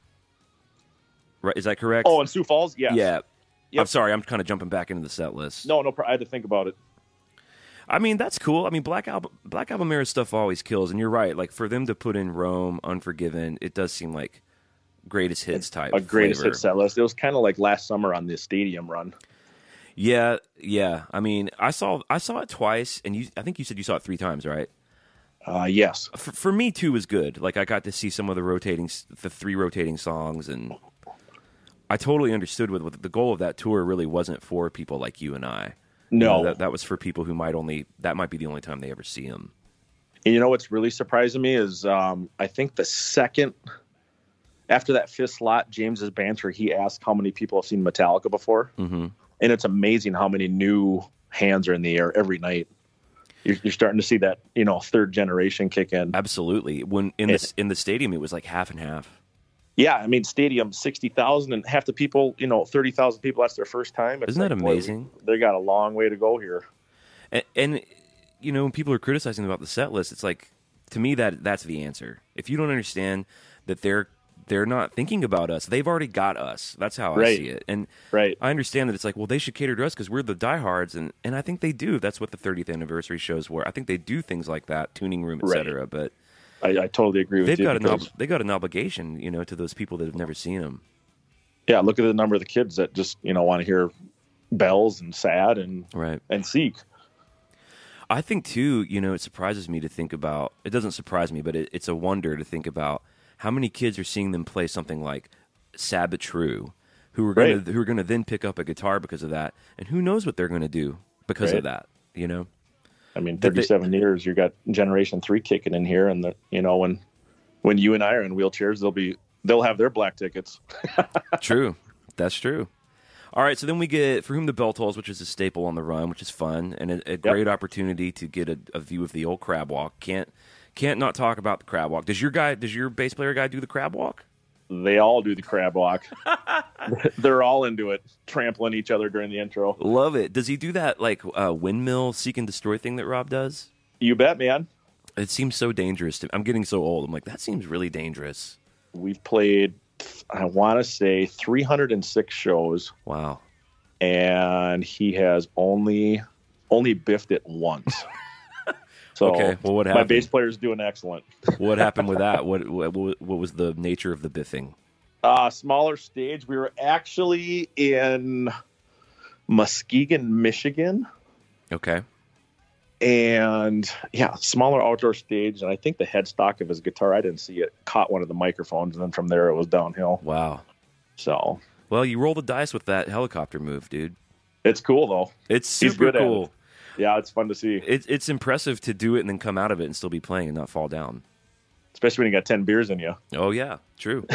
Right, is that correct? Oh, in Sioux Falls? Yes. Yeah. Yep. I'm sorry, I'm kind of jumping back into the set list. No, no, pro- I had to think about it. I mean, that's cool. I mean, Black Album, Black Album era stuff always kills, and you're right. Like, for them to put in Rome, Unforgiven, it does seem like greatest hits type A greatest flavor. hit set list. It was kind of like last summer on the stadium run. Yeah, yeah. I mean, I saw I saw it twice, and you. I think you said you saw it three times, right? Uh, yes. For, for me, two was good. Like, I got to see some of the rotating, the three rotating songs, and I totally understood what, what the goal of that tour really wasn't for people like you and I. You No. know, that that was for people who might only that might be the only time they ever see him. And you know what's really surprising me is um, I think the second after that fifth slot, James's banter, he asked how many people have seen Metallica before, Mm-hmm. and it's amazing how many new hands are in the air every night. you're, you're starting to see that, you know, third generation kick in. Absolutely. When in the in the stadium, it was like half and half. Yeah, I mean, stadium sixty thousand, and half the people, you know, thirty thousand people. That's their first time. It's Isn't that like, boy, amazing? they got a long way to go here. And, and you know, when people are criticizing about the set list, it's like, to me, that that's the answer. If you don't understand that they're they're not thinking about us, they've already got us. That's how Right. I see it. And Right. I understand that it's like, well, they should cater to us because we're the diehards, and and I think they do. That's what the thirtieth anniversary shows were. I think they do things like that, tuning room, et Right. cetera. But I, I totally agree with they've you. got an ob- because- they got an obligation, you know, to those people that have never seen them. yeah, look at the number of the kids that just, you know, want to hear bells and sad and Right. and seek. I think too, you know, it surprises me to think about. It doesn't surprise me, but it, it's a wonder to think about how many kids are seeing them play something like Sabbath True, who are going Right. to who are going to then pick up a guitar because of that, and who knows what they're going to do because Right. of that. You know, I mean, Did they- thirty-seven years, you got Generation Three kicking in here, and the, you know, when when you and I are in wheelchairs, they'll be they'll have their black tickets. true, that's true. All right, so then we get For Whom the Bell Tolls, which is a staple on the run, which is fun and a, a great opportunity to get a, a view of the old crab walk. Can't can't not talk about the crab walk. Does your guy, does your bass player guy do the crab walk? They all do the crab walk. They're all into it, trampling each other during the intro. Love it. Does he do that like uh, windmill seek and destroy thing that Rob does? You bet, man. It seems so dangerous. To, I'm getting so old. I'm like, that seems really dangerous. We've played, I want to say, three hundred six shows, Wow. and he has only only biffed it once. So Okay, well, what my happened? bass player's doing excellent. What happened with that? What, what what was the nature of the biffing? Uh, smaller stage. We were actually in Muskegon, Michigan, Okay. and yeah, smaller outdoor stage. And I think the headstock of his guitar, I didn't see it, caught one of the microphones, and then from there it was downhill. Wow. So Well, you roll the dice with that helicopter move, dude. it's cool though. It's He's super good at it. cool. Yeah, it's fun to see, It's it's impressive to do it and then come out of it and still be playing and not fall down. especially when you got ten beers in you. Oh yeah, true.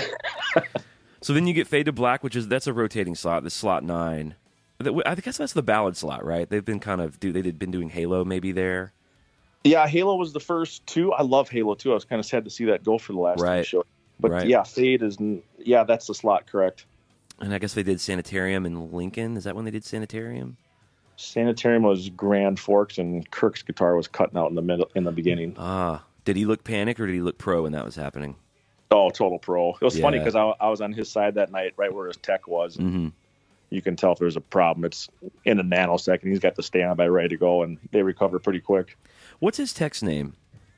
So then you get Fade to Black, which is that's a rotating slot. This slot nine. I guess that's the ballad slot, right? They've been kind of do they've been doing Halo maybe there. Yeah, Halo was the first two. I love Halo too. I was kind of sad to see that go for the last Right. two shows. But Right. yeah, Fade is yeah, that's the slot, correct. And I guess they did Sanitarium in Lincoln. Is that when they did Sanitarium? Sanitarium was Grand Forks, and Kirk's guitar was cutting out in the middle in the beginning. Ah, did he look panic or did he look pro when that was happening? Oh, total pro. It was funny Yeah. because I, I was on his side that night, right where his tech was. Mm-hmm. You can tell if there's a problem. It's in a nanosecond. He's got the standby ready to go, and they recover pretty quick. What's his tech's name?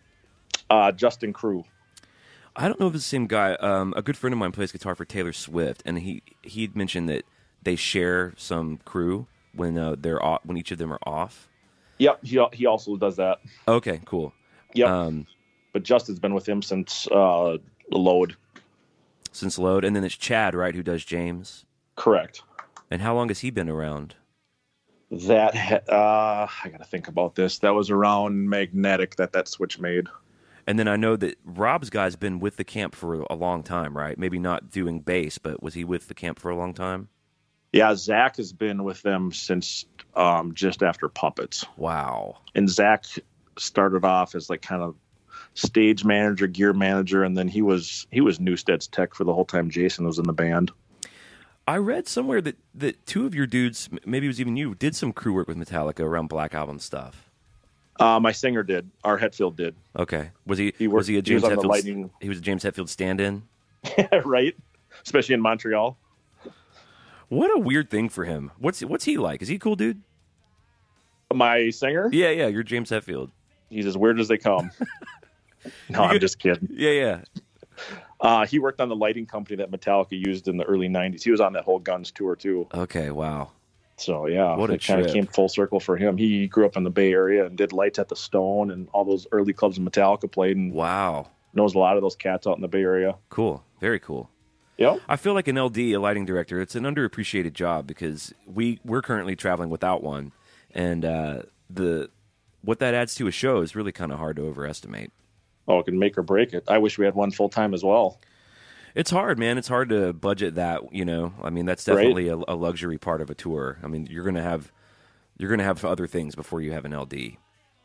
Uh, Justin Crew. I don't know if it's the same guy. Um, a good friend of mine plays guitar for Taylor Swift, and he he'd mentioned that they share some crew when uh, they're off, when each of them are off. Yep, he he also does that. Okay, cool. Yep, Um, but Justin's been with him since uh, the load. since Load, and then it's Chad, right, who does James. Correct. And how long has he been around? That ha- uh, I got to think about this. That was around Magnetic that that switch made. And then I know that Rob's guy's been with the camp for a long time, right? Maybe not doing bass, but was he with the camp for a long time? Yeah, Zach has been with them since um, just after Puppets. Wow. And Zach started off as like kind of stage manager, gear manager, and then he was he was Newstead's tech for the whole time Jason was in the band. I read somewhere that, that two of your dudes, m- maybe it was even you, did some crew work with Metallica around Black Album stuff. Uh, my singer did. Our Hetfield did. Okay. Was he, He was worked- he a he James was on the Hetfield? Lightning- He was a James Hetfield stand-in? Right? Especially in Montreal. What a weird thing for him. What's what's he like? Is he a cool dude? My singer, Yeah, yeah, you're James Hetfield. he's as weird as they come. No, I'm just kidding. Yeah, yeah. Uh, he worked on the lighting company that Metallica used in the early nineties. He was on that whole Guns tour too. Okay, wow. So yeah, What a it kind of trip. came full circle for him. He grew up in the Bay Area and did Lights at the Stone and all those early clubs Metallica played, and Wow. knows a lot of those cats out in the Bay Area. Cool. Very cool. Yep. I feel like an L D, a lighting director, it's an underappreciated job because we, we're currently traveling without one. And uh, the what that adds to a show is really kind of hard to overestimate. Oh, it can make or break it. I wish we had one full time as well. It's hard, man. It's hard to budget that, you know. I mean, that's definitely a, a luxury part of a tour. I mean, you're going to have you're going to have other things before you have an L D.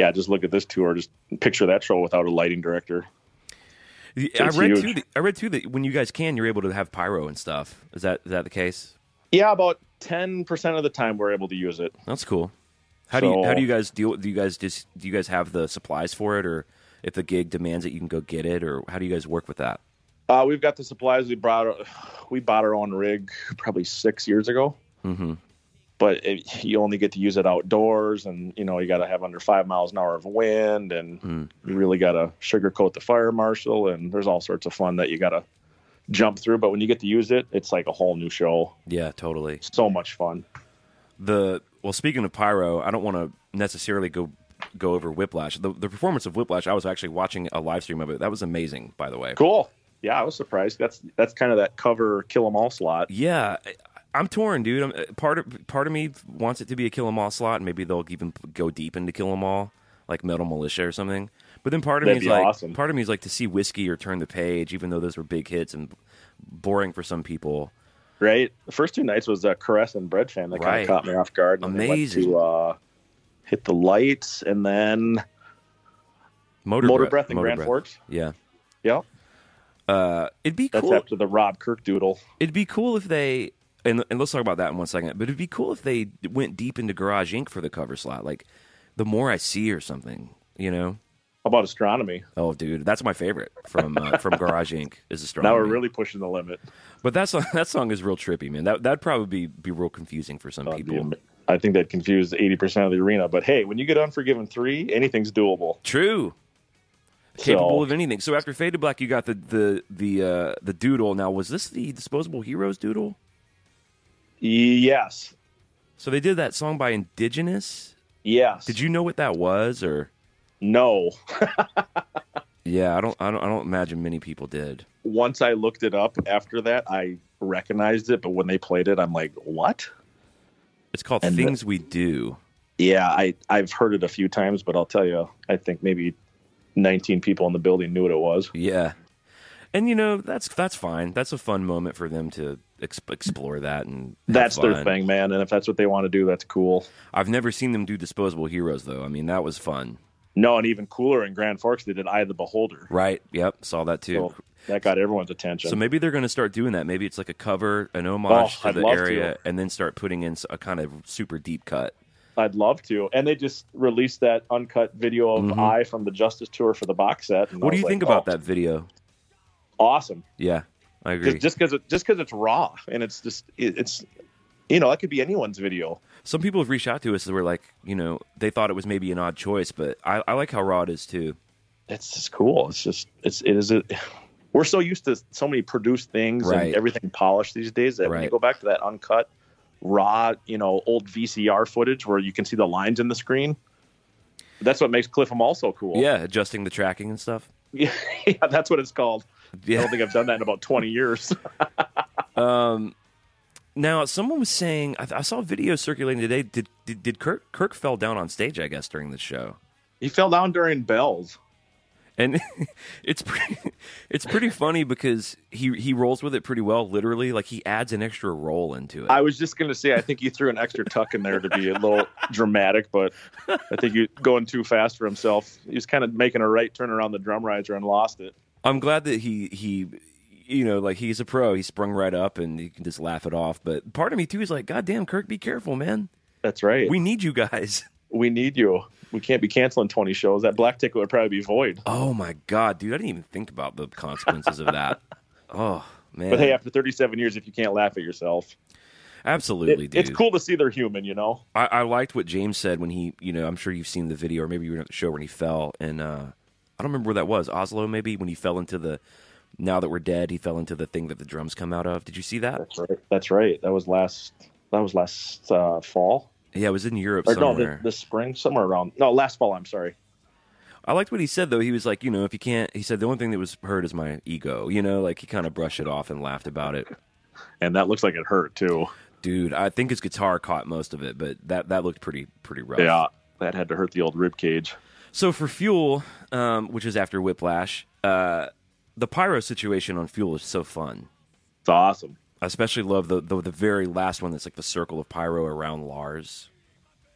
yeah, just look at this tour. Just picture that show without a lighting director. I read too. That, I read too that when you guys can, you're able to have pyro and stuff. Is that is that the case? Yeah, about ten percent of the time we're able to use it. That's cool. How so, do you how do you guys deal? Do you guys just do you guys have the supplies for it, or if the gig demands it, you can go get it, or how do you guys work with that? Uh, we've got the supplies. We brought we bought our own rig probably six years ago. Mm-hmm. But it, you only get to use it outdoors, and you know you got to have under five miles an hour of wind, and mm. you really got to sugarcoat the fire marshal, and there's all sorts of fun that you got to jump through. But when you get to use it, it's like a whole new show. Yeah, totally. So much fun. The well, speaking of pyro, I don't want to necessarily go go over Whiplash. The, the performance of Whiplash, I was actually watching a live stream of it. That was amazing, by the way. Cool. Yeah, I was surprised. That's that's kind of that cover Kill 'Em All slot. Yeah. I'm torn, dude. I'm, part of part of me wants it to be a Kill 'Em All slot, and maybe they'll even go deep into Kill 'Em All, like Metal Militia or something. But then part of That'd me is like, awesome. part of me is like to see Whiskey or Turn the Page, even though those were big hits and boring for some people. Right. The first two nights was uh, Caress and Bread Fan that right. kind of caught me off guard. And Amazing. Went to uh, Hit the Lights, and then Motor, Motor Breath, Breath in Motor Grand Breath. Forks. Yeah. Yep. Uh, it'd be That's cool. after the Rob Kirk doodle. It'd be cool if they. And, and let's talk about that in one second. But it'd be cool if they went deep into Garage Incorporated for the cover slot. Like, The More I See or something, you know? How about Astronomy? Oh, dude, that's my favorite from uh, from Garage Incorporated is Astronomy. Now we're really pushing the limit. But that song, that song is real trippy, man. That, that'd probably be, be real confusing for some Uh, people. the- I think that confused eighty percent of the arena. But hey, when you get Unforgiven three, anything's doable. True. Capable So- of anything. So after Fade to Black, you got the the the uh, the doodle. Now, was this the Disposable Heroes doodle? Yes. So they did that song by Indigenous. Yes. Did you know what that was, or? No. Yeah, I don't, I don't, I don't imagine many people did. Once I looked it up after that, I recognized it. But when they played it, I'm like, what? It's called And Things We Do. Yeah, I, I've heard it a few times, but I'll tell you, I think maybe nineteen people in the building knew what it was. Yeah, and you know that's that's fine. That's a fun moment for them to exp- explore that, and have That's their fun. thing, man. And if that's what they want to do, that's cool. I've never seen them do Disposable Heroes though. I mean, that was fun. No, and even cooler in Grand Forks, they did Eye of the Beholder. Right? Yep, saw that too. So that got everyone's attention. So maybe they're going to start doing that. Maybe it's like a cover, an homage Oh, to I'd the love area, to. and then start putting in a kind of super deep cut. I'd love to. And they just released that uncut video of Mhm. Eye from the Justice Tour for the box set. And I What do was you like, think about oh, that video? Awesome. Yeah, I agree. Just because it, just because it's raw and it's just it, it's you know, that could be anyone's video. Some people have reached out to us that were like, you know, they thought it was maybe an odd choice, but I, I like how raw it is too. It's just cool. It's just it's it is a, we're so used to so many produced things Right. and everything polished these days that when Right. you go back to that uncut, raw, you know, old V C R footage where you can see the lines in the screen. That's what makes Cliff 'Em All so cool. Yeah, adjusting the tracking and stuff. yeah, that's what it's called. I Yeah. don't think I've done that in about twenty years. Um, now someone was saying I, I saw a video circulating today. Did, did did Kirk Kirk fell down on stage? I guess during the show, He fell down during Bells. and it's pretty, it's pretty funny because he he rolls with it pretty well. Literally, like he adds an extra roll into it. I was just going to say, I think he threw an extra tuck in there to be a little dramatic, but I think you're going too fast for himself. He was kind of making a right turn around the drum riser and lost it. I'm glad that he he. You know, like he's a pro. He sprung right up, and you can just laugh it off. But part of me too is like, God damn, Kirk, be careful, man. That's right. We We, need you guys. we need you. We can't be canceling twenty shows. That black ticket would probably be void. Oh my God, dude! I didn't even think about the consequences of that. Oh man, But hey, after thirty-seven years, if you can't laugh at yourself, absolutely, it, dude. it's cool to see they're human, you know? I, I liked what James said when he, you know, I'm sure you've seen the video, or maybe you were at the show when he fell, and uh, I don't remember where that was. Oslo, maybe when he fell into the. Now that we're dead, he fell into the thing that the drums come out of. Did you see that? That's right. That's right. That was last. That was last uh, fall. Yeah, it was in Europe Or no, somewhere. the, the spring, somewhere around. No, last fall. I'm sorry. I liked what he said though. He was like, you know, if you can't, he said the only thing that was hurt is my ego. You know, like he kind of brushed it off and laughed about it. And that looks like it hurt too. Dude, I think his guitar caught most of it, but that that looked pretty pretty rough. Yeah, that had to hurt the old rib cage. So for Fuel, um, which is after Whiplash, uh, the pyro situation on Fuel is so fun. It's awesome. I especially love the, the the very last one that's like the circle of pyro around Lars.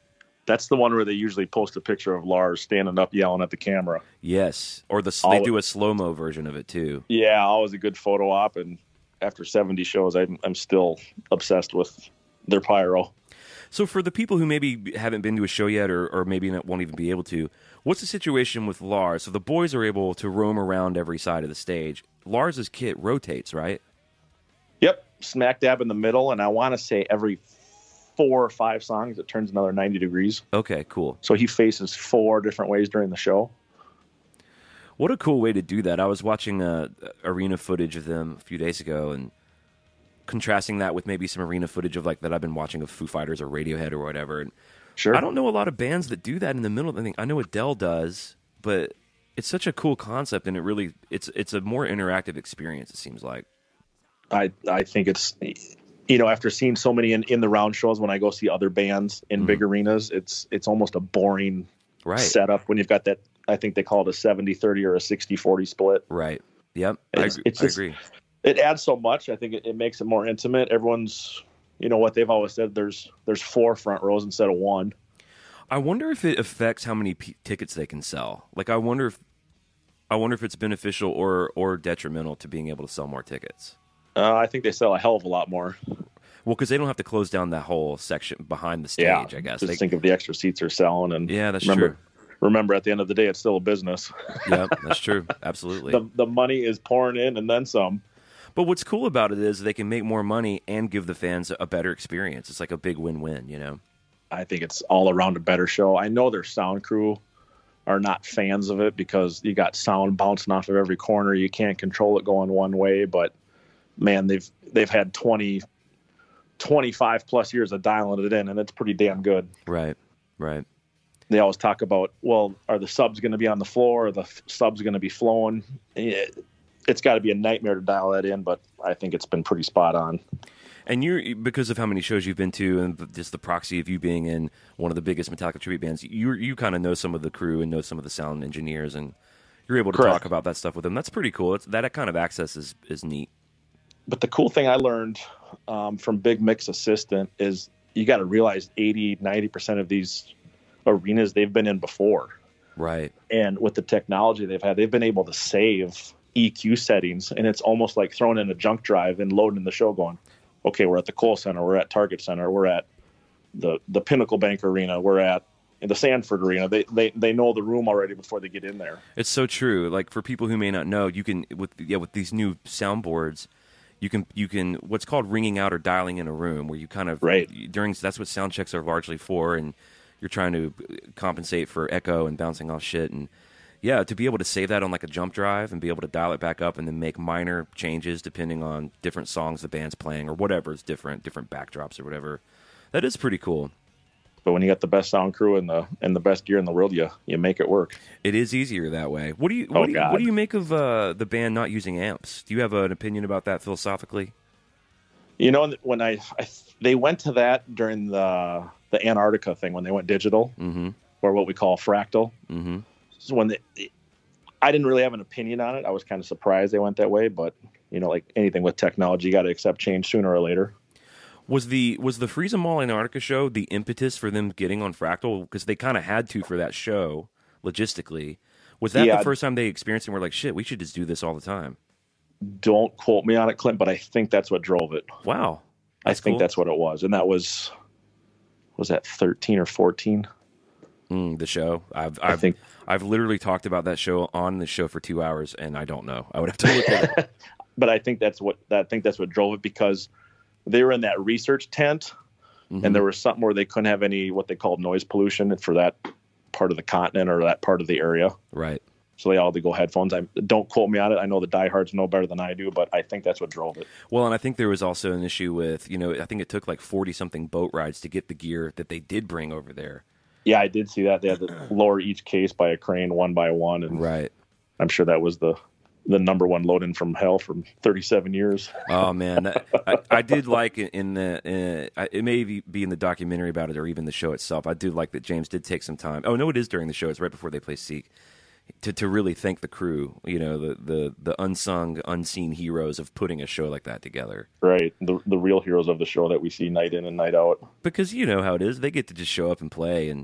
That's the one where they usually post a picture of Lars standing up yelling at the camera. Yes, or the they Always. do a slow-mo version of it too. Yeah, always a good photo op, and after seventy shows, I'm I'm still obsessed with their pyro. So for the people who maybe haven't been to a show yet, or, or maybe not, won't even be able to, what's the situation with Lars? So the boys are able to roam around every side of the stage. Lars's kit rotates, right? Yep, smack dab in the middle, and I want to say every four or five songs it turns another ninety degrees. Okay, cool. So he faces four different ways during the show. What a cool way to do that. I was watching uh, arena footage of them a few days ago and contrasting that with maybe some arena footage of like that I've been watching of Foo Fighters or Radiohead or whatever. And Sure. I don't know a lot of bands that do that in the middle. I think I know Adele does, but it's such a cool concept, and it really it's it's a more interactive experience, it seems like. I I think it's, you know, after seeing so many in, in the round shows, when I go see other bands in Mhm. big arenas, it's it's almost a boring Right. setup when you've got that. I think they call it a seventy thirty or a sixty forty split. Right. Yep. I, It's- agree. it's I just- agree. It adds so much. I think it, it makes it more intimate. Everyone's, you know, what they've always said. There's there's four front rows instead of one. I wonder if it affects how many p- tickets they can sell. Like, I wonder if I wonder if it's beneficial or or detrimental to being able to sell more tickets. Uh, I think they sell a hell of a lot more. Well, because they don't have to close down that whole section behind the stage. Yeah, I guess. Just They, think of the extra seats they're selling, and yeah, that's remember, true. remember, at the end of the day, it's still a business. Yeah, that's true. Absolutely. the the money is pouring in, and then some. But what's cool about it is they can make more money and give the fans a better experience. It's like a big win-win, you know? I think it's all around a better show. I know their sound crew are not fans of it because you got sound bouncing off of every corner. You can't control it going one way, but man, they've they've had twenty, twenty-five plus years of dialing it in, and it's pretty damn good. Right, right. They always talk about, well, are the subs going to be on the floor? Are the f- subs going to be flowing? It, it's got to be a nightmare to dial that in, but I think it's been pretty spot on. And you're because of how many shows you've been to, and just the proxy of you being in one of the biggest Metallica tribute bands, you you kind of know some of the crew and know some of the sound engineers, and you're able to Correct. talk about that stuff with them. That's pretty cool. It's, that kind of access is is neat. But the cool thing I learned um, from Big Mix Assistant is you got to realize eighty, ninety percent of these arenas they've been in before. Right. And with the technology they've had, they've been able to save E Q settings, and it's almost like throwing in a junk drive and loading the show going, okay, we're at the Kohl Center, we're at Target Center, we're at the the Pinnacle Bank Arena, we're at the Sanford Arena. They they they know the room already before they get in there. It's so true. Like for people who may not know, you can with yeah with these new soundboards, you can you can what's called ringing out or dialing in a room where you kind of Right. during that's what sound checks are largely for, and you're trying to compensate for echo and bouncing off shit. And yeah, to be able to save that on like a jump drive and be able to dial it back up and then make minor changes depending on different songs the band's playing or whatever is different, different backdrops or whatever, that is pretty cool. But when you got the best sound crew and the and the best gear in the world, you you make it work. It is easier that way. What do you what, Oh, do, you, God. what do you make of uh, the band not using amps? Do you have an opinion about that philosophically? You know, when I, I they went to that during the the Antarctica thing when they went digital, Mm-hmm. or what we call fractal. Mm-hmm. So when they, I didn't really have an opinion on it. I was kind of surprised they went that way, but you know, like anything with technology, you got to accept change sooner or later. Was the was the Freeze 'Em All Antarctica show the impetus for them getting on Fractal? Because they kind of had to for that show, logistically. Was that Yeah. the first time they experienced it and were like, shit, we should just do this all the time? Don't quote me on it, Clint, but I think that's what drove it. Wow. I That's think cool. that's what it was, and that was was that thirteen or fourteen? Mm, the show. I've I I've, think- I've literally talked about that show on the show for two hours, and I don't know. I would have to look at it. But I think that's what I think that's what drove it, because they were in that research tent, Mhm. and there was something where they couldn't have any what they called noise pollution for that part of the continent or that part of the area. Right. So they all had to go headphones. I don't quote me on it. I know the diehards know better than I do, but I think that's what drove it. Well, and I think there was also an issue with, you know, I think it took like forty-something boat rides to get the gear that they did bring over there. Yeah, I did see that. They had to lower each case by a crane one by one, and Right. I'm sure that was the the number one load in from hell from thirty-seven years. Oh man, that, I, I did like it in the. Uh, it may be be in the documentary about it or even the show itself. I do like that James did take some time. Oh no, it is during the show. It's right before they play Seek. To to really thank the crew. You know, the the the unsung, unseen heroes of putting a show like that together. Right, the the real heroes of the show that we see night in and night out. Because you know how it is. They get to just show up and play, and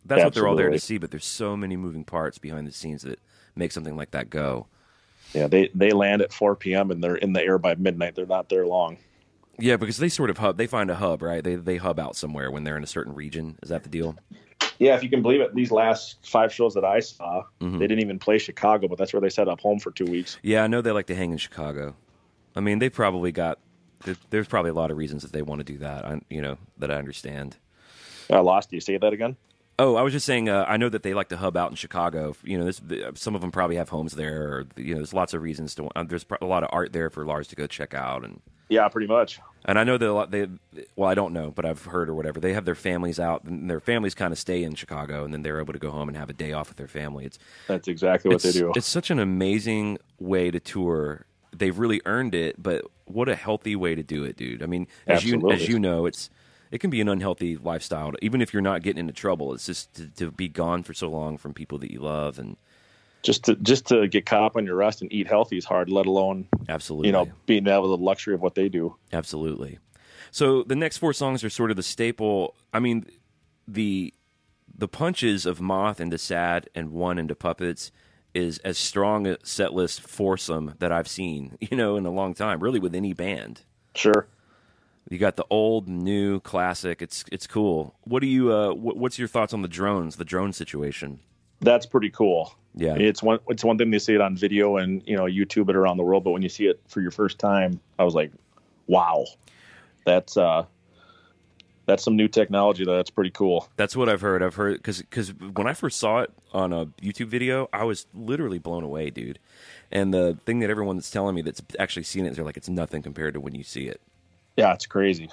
that's what they're all there to Absolutely. see. But there's so many moving parts behind the scenes that make something like that go. Yeah, they they land at four p.m. and they're in the air by midnight. They're not there long. Yeah, because they sort of hub. They find a hub, right? They they hub out somewhere when they're in a certain region. Is that the deal? Yeah, if you can believe it, these last five shows that I saw, Mhm. they didn't even play Chicago, but that's where they set up home for two weeks. Yeah, I know they like to hang in Chicago. I mean, they probably got. there- There's probably a lot of reasons that they want to do that. I, you know, that I understand. I lost you. Say that again? Oh, I was just saying. Uh, I know that they like to hub out in Chicago. You know, this, the, some of them probably have homes there. Or, you know, there's lots of reasons to. Uh, there's pro- a lot of art there for Lars to go check out, and Yeah, pretty much. and I know that a lot. They, well, I don't know, but I've heard or whatever. They have their families out, and their families kind of stay in Chicago, and then they're able to go home and have a day off with their family. It's That's exactly what it's, they do. It's such an amazing way to tour. They've really earned it, but what a healthy way to do it, dude. I mean, as you Absolutely. as you know, it's it can be an unhealthy lifestyle, even if you're not getting into trouble. It's just to, to be gone for so long from people that you love, and Just to just to get caught up on your rest and eat healthy is hard, let alone absolutely, you know being able to the luxury of what they do. absolutely. So the next four songs are sort of the staple. I mean, the the punches of Moth into Sad and One into Puppets is as strong a set list foursome that I've seen, you know, in a long time, really, with any band. Sure. You got the old, new, classic. It's it's cool. What do you? Uh, wh- what's your thoughts on the drones? The drone situation? That's pretty cool. Yeah, It's one it's one thing to see it on video and you know YouTube it around the world, but when you see it for your first time, I was like, wow, that's uh, that's some new technology. That's pretty cool. that's what I've heard. I've heard because because when I first saw it on a YouTube video, I was literally blown away, dude. And the thing that everyone that's telling me that's actually seen it, they're like, it's nothing compared to when you see it. Yeah, it's crazy.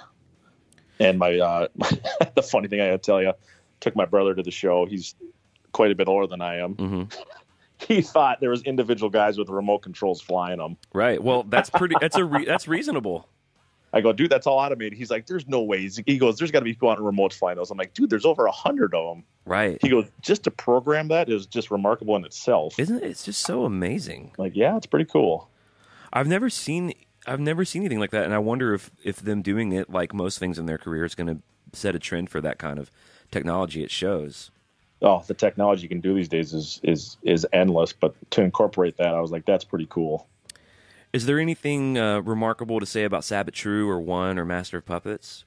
And my uh, the funny thing I had to tell you, took my brother to the show. He's quite a bit older than I am. Mm-hmm. He thought there was individual guys with remote controls flying them. Right. Well, that's pretty. That's a. Re, that's reasonable. I go, dude, that's all automated. He's like, there's no ways. He goes, there's got to be people on remotes flying those. I'm like, dude, there's over a hundred of them. Right. He goes, just to program that is just remarkable in itself. Isn't it? It's just so amazing. Like, yeah, it's pretty cool. I've never seen. I've never seen anything like that, and I wonder if if them doing it, like most things in their career, is going to set a trend for that kind of technology. It shows. Oh, the technology you can do these days is is is endless. But to incorporate that, I was like, that's pretty cool. Is there anything uh, remarkable to say about Sabbath True or One or Master of Puppets?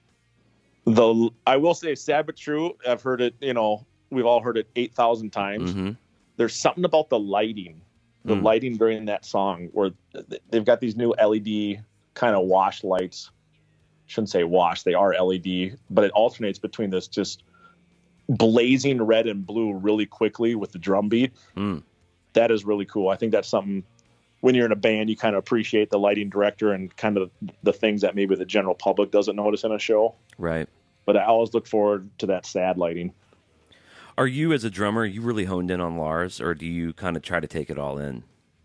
The I will say, Sabbath True. I've heard it. You know, we've all heard it eight thousand times. Mm-hmm. There's something about the lighting, the Mm. lighting during that song, where th- they've got these new L E D kind of wash lights. Shouldn't say wash; they are L E D, but it alternates between this just blazing red and blue really quickly with the drum beat. Mm. That is really cool. I think that's something. When you're in a band, you kind of appreciate the lighting director and kind of the things that maybe the general public doesn't notice in a show. Right. But I always look forward to that sad lighting. Are you, as a drummer, you really honed in on Lars, or do you kind of try to take it all in?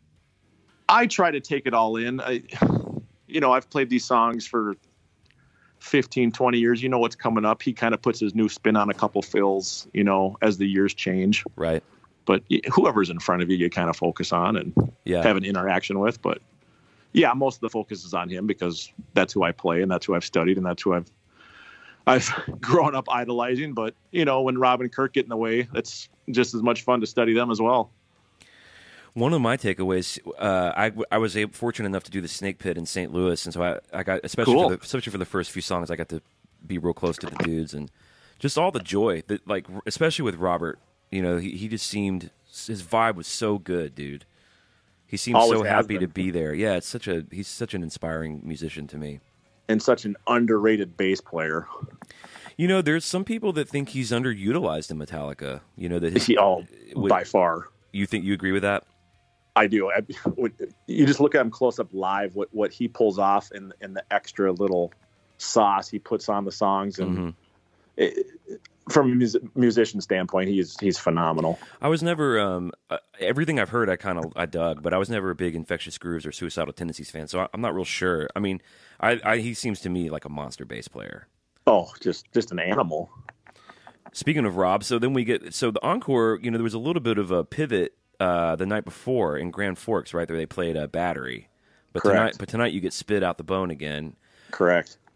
I try to take it all in. I, you know, I've played these songs for fifteen, twenty years. You know what's coming up. He kind of puts his new spin on a couple fills, you know, as the years change. Right. But whoever's in front of you, you kind of focus on and Yeah. have an interaction with. But yeah, most of the focus is on him because that's who I play and that's who I've studied and that's who I've I've grown up idolizing. But you know, when Rob and Kirk get in the way, it's just as much fun to study them as well. One of my takeaways, uh, I, I was able, fortunate enough to do the Snake Pit in Saint Louis, and so I, I got especially Cool. for the, especially for the first few songs, I got to be real close to the dudes and just all the joy that, like, especially with Robert. You know, he, he just seemed his vibe was so good, dude. He seemed Always so has happy been. to be there. Yeah, it's such a he's such an inspiring musician to me. And such an underrated bass player. You know, there's some people that think he's underutilized in Metallica. You know that his, He, oh, would- by far. you think you agree with that? I do. I, when- you just look at him close up live, what, what he pulls off and and the extra little sauce he puts on the songs. And Mhm. it, from a mus- musician standpoint, he's he's phenomenal. I was never um, uh, everything I've heard I kind of I dug, but I was never a big Infectious Grooves or Suicidal Tendencies fan, so I, I'm not real sure. I mean, I, I he seems to me like a monster bass player. Oh, just just an animal. Speaking of Rob, so then we get so the encore. You know, there was a little bit of a pivot uh, the night before in Grand Forks, right? There they played a Battery, but Correct. tonight, but tonight you get Spit Out the Bone again. Correct.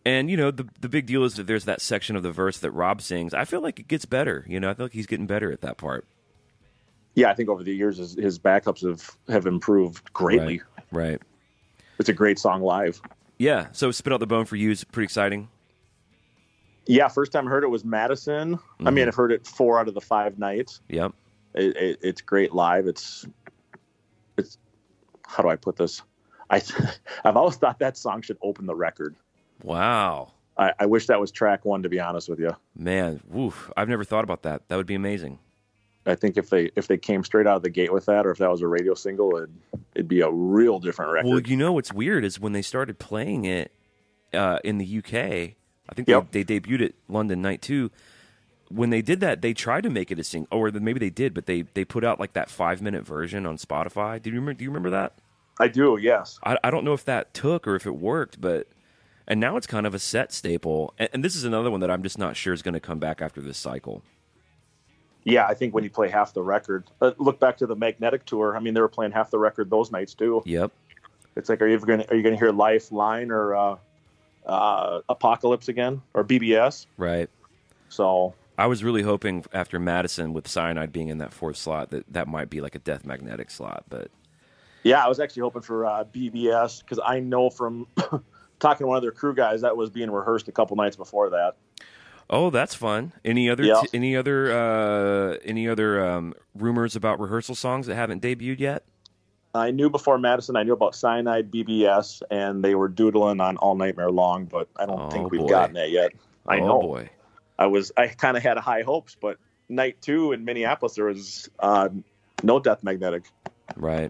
And, you know, the the big deal is that there's that section of the verse that Rob sings. I feel like it gets better. You know, I feel like he's getting better at that part. Yeah, I think over the years his, his backups have, have improved greatly. Right. right. It's a great song live. Yeah. So Spit Out the Bone for you is pretty exciting. Yeah, first time I heard it was Madison. Mm-hmm. I mean, I've heard it four out of the five nights. Yep. It, it, it's great live. It's, it's, how do I put this? I, I've always thought that song should open the record. Wow. I, I wish that was track one, to be honest with you. Man, woof. I've never thought about that. That would be amazing. I think if they if they came straight out of the gate with that, or if that was a radio single, it'd, it'd be a real different record. Well, you know what's weird is when they started playing it uh, in the U K, I think yep. they, they debuted it London Night two. When they did that, they tried to make it a single, or maybe they did, but they, they put out like that five minute version on Spotify. Do you remember? Do you remember that? I do. Yes. I, I don't know if that took or if it worked, but and now it's kind of a set staple. And, and this is another one that I'm just not sure is going to come back after this cycle. Yeah, I think when you play half the record, uh, look back to the Magnetic tour. I mean, they were playing half the record those nights too. Yep. It's like, are you going to are you going to hear Lifeline or uh, uh, Apocalypse again or B B S? Right. So I was really hoping after Madison with Cyanide being in that fourth slot that that might be like a Death Magnetic slot, but yeah, I was actually hoping for uh, B B S because I know from talking to one of their crew guys that was being rehearsed a couple nights before that. Oh, that's fun. Any other yeah. t- any other uh, any other um, rumors about rehearsal songs that haven't debuted yet? I knew before Madison. I knew about Cyanide, B B S, and they were doodling on All Nightmare Long, but I don't oh, think we've boy. gotten that yet. I oh, know. Boy. I was I kind of had high hopes, but night two in Minneapolis there was uh, no Death Magnetic. Right.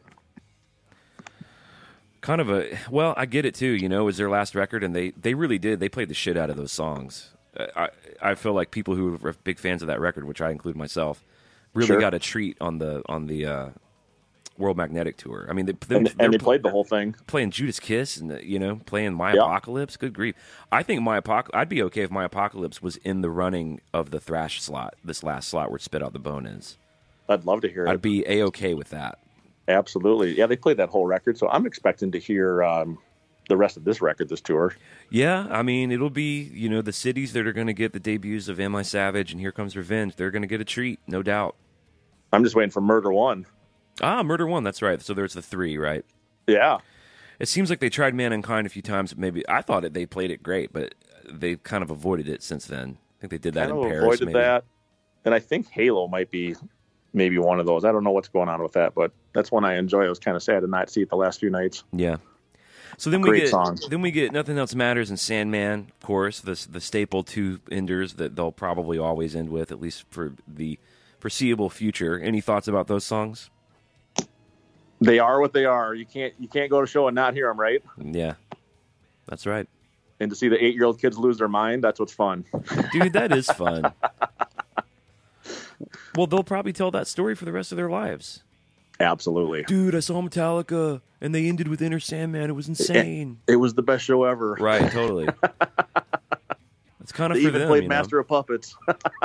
Kind of a well, I get it too. You know, it was their last record, and they they really did. They played the shit out of those songs. I I feel like people who are big fans of that record, which I include myself, really sure. got a treat on the on the uh, World Magnetic tour. I mean, they, they, and, and they played the whole thing, playing Judas Kiss, and you know, playing My yeah. Apocalypse. Good grief! I think My Apoc- I'd be okay if My Apocalypse was in the running of the thrash slot, this last slot where Spit Out the Bone is. I'd love to hear it. I'd be a okay with that. Absolutely, yeah. They played that whole record, so I'm expecting to hear um, the rest of this record, this tour. Yeah, I mean, it'll be, you know, the cities that are going to get the debuts of Am I Savage and Here Comes Revenge, they're going to get a treat, no doubt. I'm just waiting for Murder One. Ah, Murder One, that's right. So there's the three, right? Yeah. It seems like they tried Mankind a few times. Maybe I thought it, they played it great, but they kind of avoided it since then. I think they did that kind in of Paris. Avoided maybe. that, and I think Halo might be maybe one of those. I don't know what's going on with that, but that's one I enjoy. I was kind of sad to not see it the last few nights. Yeah. So then Great we get song. then we get Nothing Else Matters and Sandman, of course, the the staple two enders that they'll probably always end with, at least for the foreseeable future. Any thoughts about those songs? They are what they are. You can't you can't go to a show and not hear them, right? Yeah, that's right. And to see the eight-year-old kids lose their mind, that's what's fun. Dude, that is fun. Well, they'll probably tell that story for the rest of their lives. Absolutely. Dude, I saw Metallica, and they ended with Enter Sandman. It was insane. It, it was the best show ever. Right, totally. It's kind of they for even them, played you Master know? of Puppets.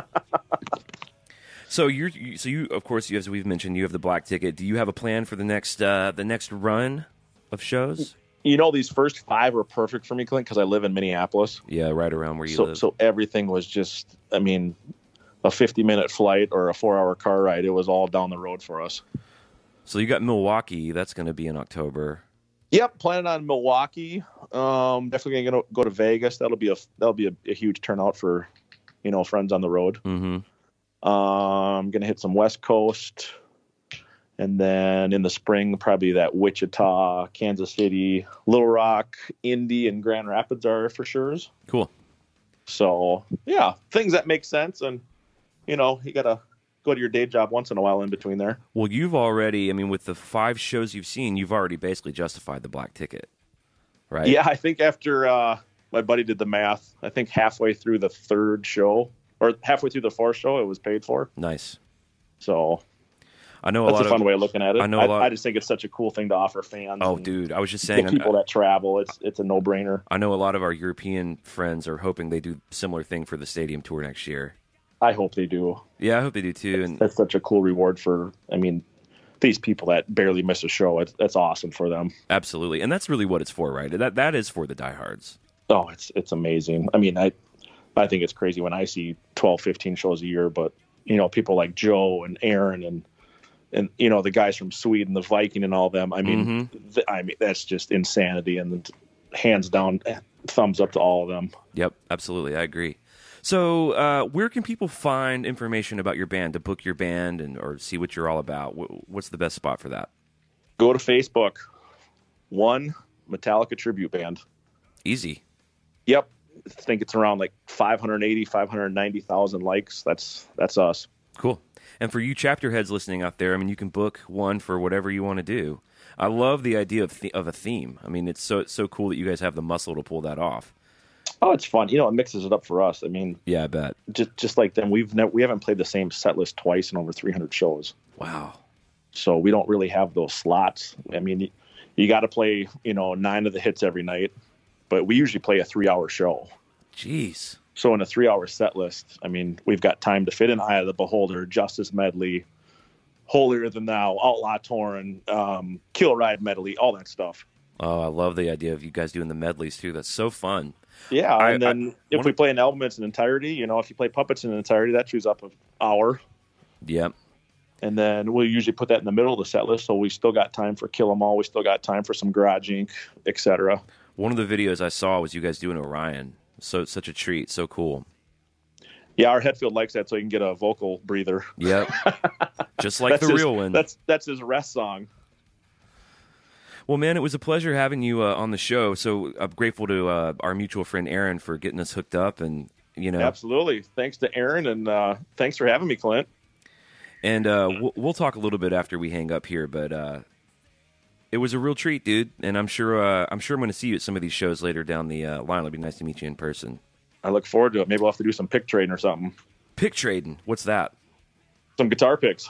So you're you, so you of course, as we've mentioned, you have the black ticket. Do you have a plan for the next uh, the next run of shows? You know, these first five were perfect for me, Clint, because I live in Minneapolis. Yeah, right around where you so, live. So everything was just, I mean, a fifty-minute flight or a four-hour car ride. It was all down the road for us. So you got Milwaukee. That's going to be in October. Yep, planning on Milwaukee. Um, definitely going to go to Vegas. That'll be a that'll be a, a huge turnout for, you know, friends on the road. Mm-hmm. Um, going to hit some West Coast, and then in the spring probably that Wichita, Kansas City, Little Rock, Indy, and Grand Rapids are for sure. Cool. So yeah, things that make sense, and you know, you got to go to your day job once in a while in between there. Well, you've already, I mean, with the five shows you've seen, you've already basically justified the black ticket, right? Yeah, I think after uh, my buddy did the math, I think halfway through the third show, or halfway through the fourth show, it was paid for. Nice. So I know a that's lot a fun of, way of looking at it. I know a I, lot. I just think it's such a cool thing to offer fans. Oh, and dude, I was just saying, the people that travel, it's it's a no brainer. I know a lot of our European friends are hoping they do similar thing for the stadium tour next year. I hope they do. Yeah, I hope they do too. And That's such a cool reward for, I mean, these people that barely miss a show. It's, that's awesome for them. absolutely, and that's really what it's for, right? That that is for the diehards. Oh, it's it's amazing. I mean, I I think it's crazy when I see twelve, fifteen shows a year, but you know, people like Joe and Aaron and and you know the guys from Sweden, the Viking, and all them. I mean, Mm-hmm. th- I mean that's just insanity, and hands down, thumbs up to all of them. Yep, absolutely. I agree. So, uh, where can people find information about your band, to book your band, and or see what you're all about? Wh- What's the best spot for that? Go to Facebook, One Metallica Tribute Band. Easy. Yep, I think it's around like five eighty, five ninety thousand likes. That's that's us. Cool. And for you chapter heads listening out there, I mean, you can book one for whatever you want to do. I love the idea of th- of a theme. I mean, it's so it's so cool that you guys have the muscle to pull that off. Oh, it's fun. You know, it mixes it up for us. I mean, Yeah, I bet. just just like them, we've never we haven't played the same set list twice in over three hundred shows. Wow. So we don't really have those slots. I mean, you, you got to play, you know, nine of the hits every night, but we usually play a three-hour show. Jeez. So in a three-hour set list, I mean, we've got time to fit in Eye of the Beholder, Justice Medley, Holier Than Thou, Outlaw Torn, um, Kill Ride Medley, all that stuff. Oh, I love the idea of you guys doing the medleys too. That's so fun. Yeah, I- and then I- if one we of- play an album in its entirety, you know, if you play Puppets in entirety, that chews up an hour. Yep. And then we'll usually put that in the middle of the set list, so we still got time for Kill 'Em All. We still got time for some Garage Incorporated, et cetera. One of the videos I saw was you guys doing Orion. So it's such a treat. So cool. Yeah, our Hetfield likes that so he can get a vocal breather. Yep. Just like That's the his- real one. That's that's his rest song. Well, man, it was a pleasure having you uh, on the show. So I'm grateful to uh, our mutual friend Aaron for getting us hooked up, and you know, Absolutely. Thanks to Aaron, and uh, thanks for having me, Clint. and uh, we'll, we'll talk a little bit after we hang up here. But uh, it was a real treat, dude, and I'm sure uh, I'm sure I'm going to see you at some of these shows later down the uh, line. It'll be nice to meet you in person. I look forward to it. Maybe we'll have to do some pick trading or something. Pick trading, what's that? Some guitar picks.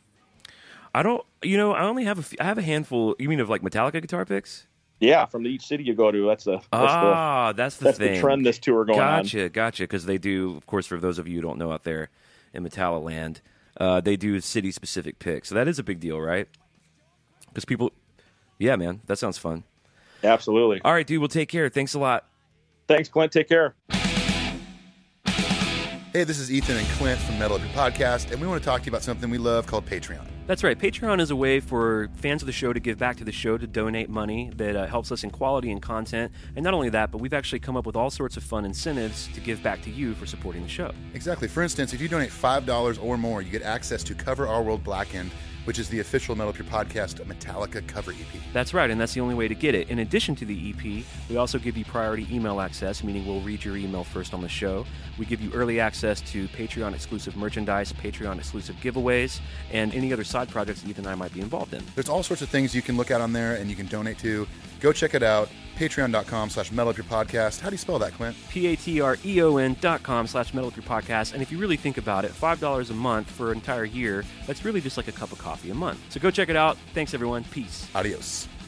I don't, you know, I only have a, few, I have a handful. You mean of like Metallica guitar picks? Yeah, from each city you go to. That's the that's Ah, that's the, the that's thing. the trend this tour going on. Gotcha, gotcha. Because they do, of course, for those of you who don't know out there in Metallica land, uh, they do city-specific picks. So that is a big deal, right? Because people, yeah, man, that sounds fun. Absolutely. All right, dude, well, take care. Thanks a lot. Thanks, Clint. Take care. Hey, this is Ethan and Clint from Metal Up Your Podcast, and we want to talk to you about something we love called Patreon. That's right. Patreon is a way for fans of the show to give back to the show, to donate money that uh, helps us in quality and content. And not only that, but we've actually come up with all sorts of fun incentives to give back to you for supporting the show. Exactly. For instance, if you donate five dollars or more, you get access to Cover Our World Blackened, which is the official Metal Up Your Podcast Metallica cover E P. That's right, and that's the only way to get it. In addition to the E P, we also give you priority email access, meaning we'll read your email first on the show. We give you early access to Patreon-exclusive merchandise, Patreon-exclusive giveaways, and any other side projects that Ethan and I might be involved in. There's all sorts of things you can look at on there and you can donate to. Go check it out. Patreon.com slash Metal Up Your Podcast. How do you spell that, Clint? P-A-T-R-E-O-N dot com slash Metal Up Your Podcast. And if you really think about it, five dollars a month for an entire year, that's really just like a cup of coffee a month. So go check it out. Thanks, everyone. Peace. Adios.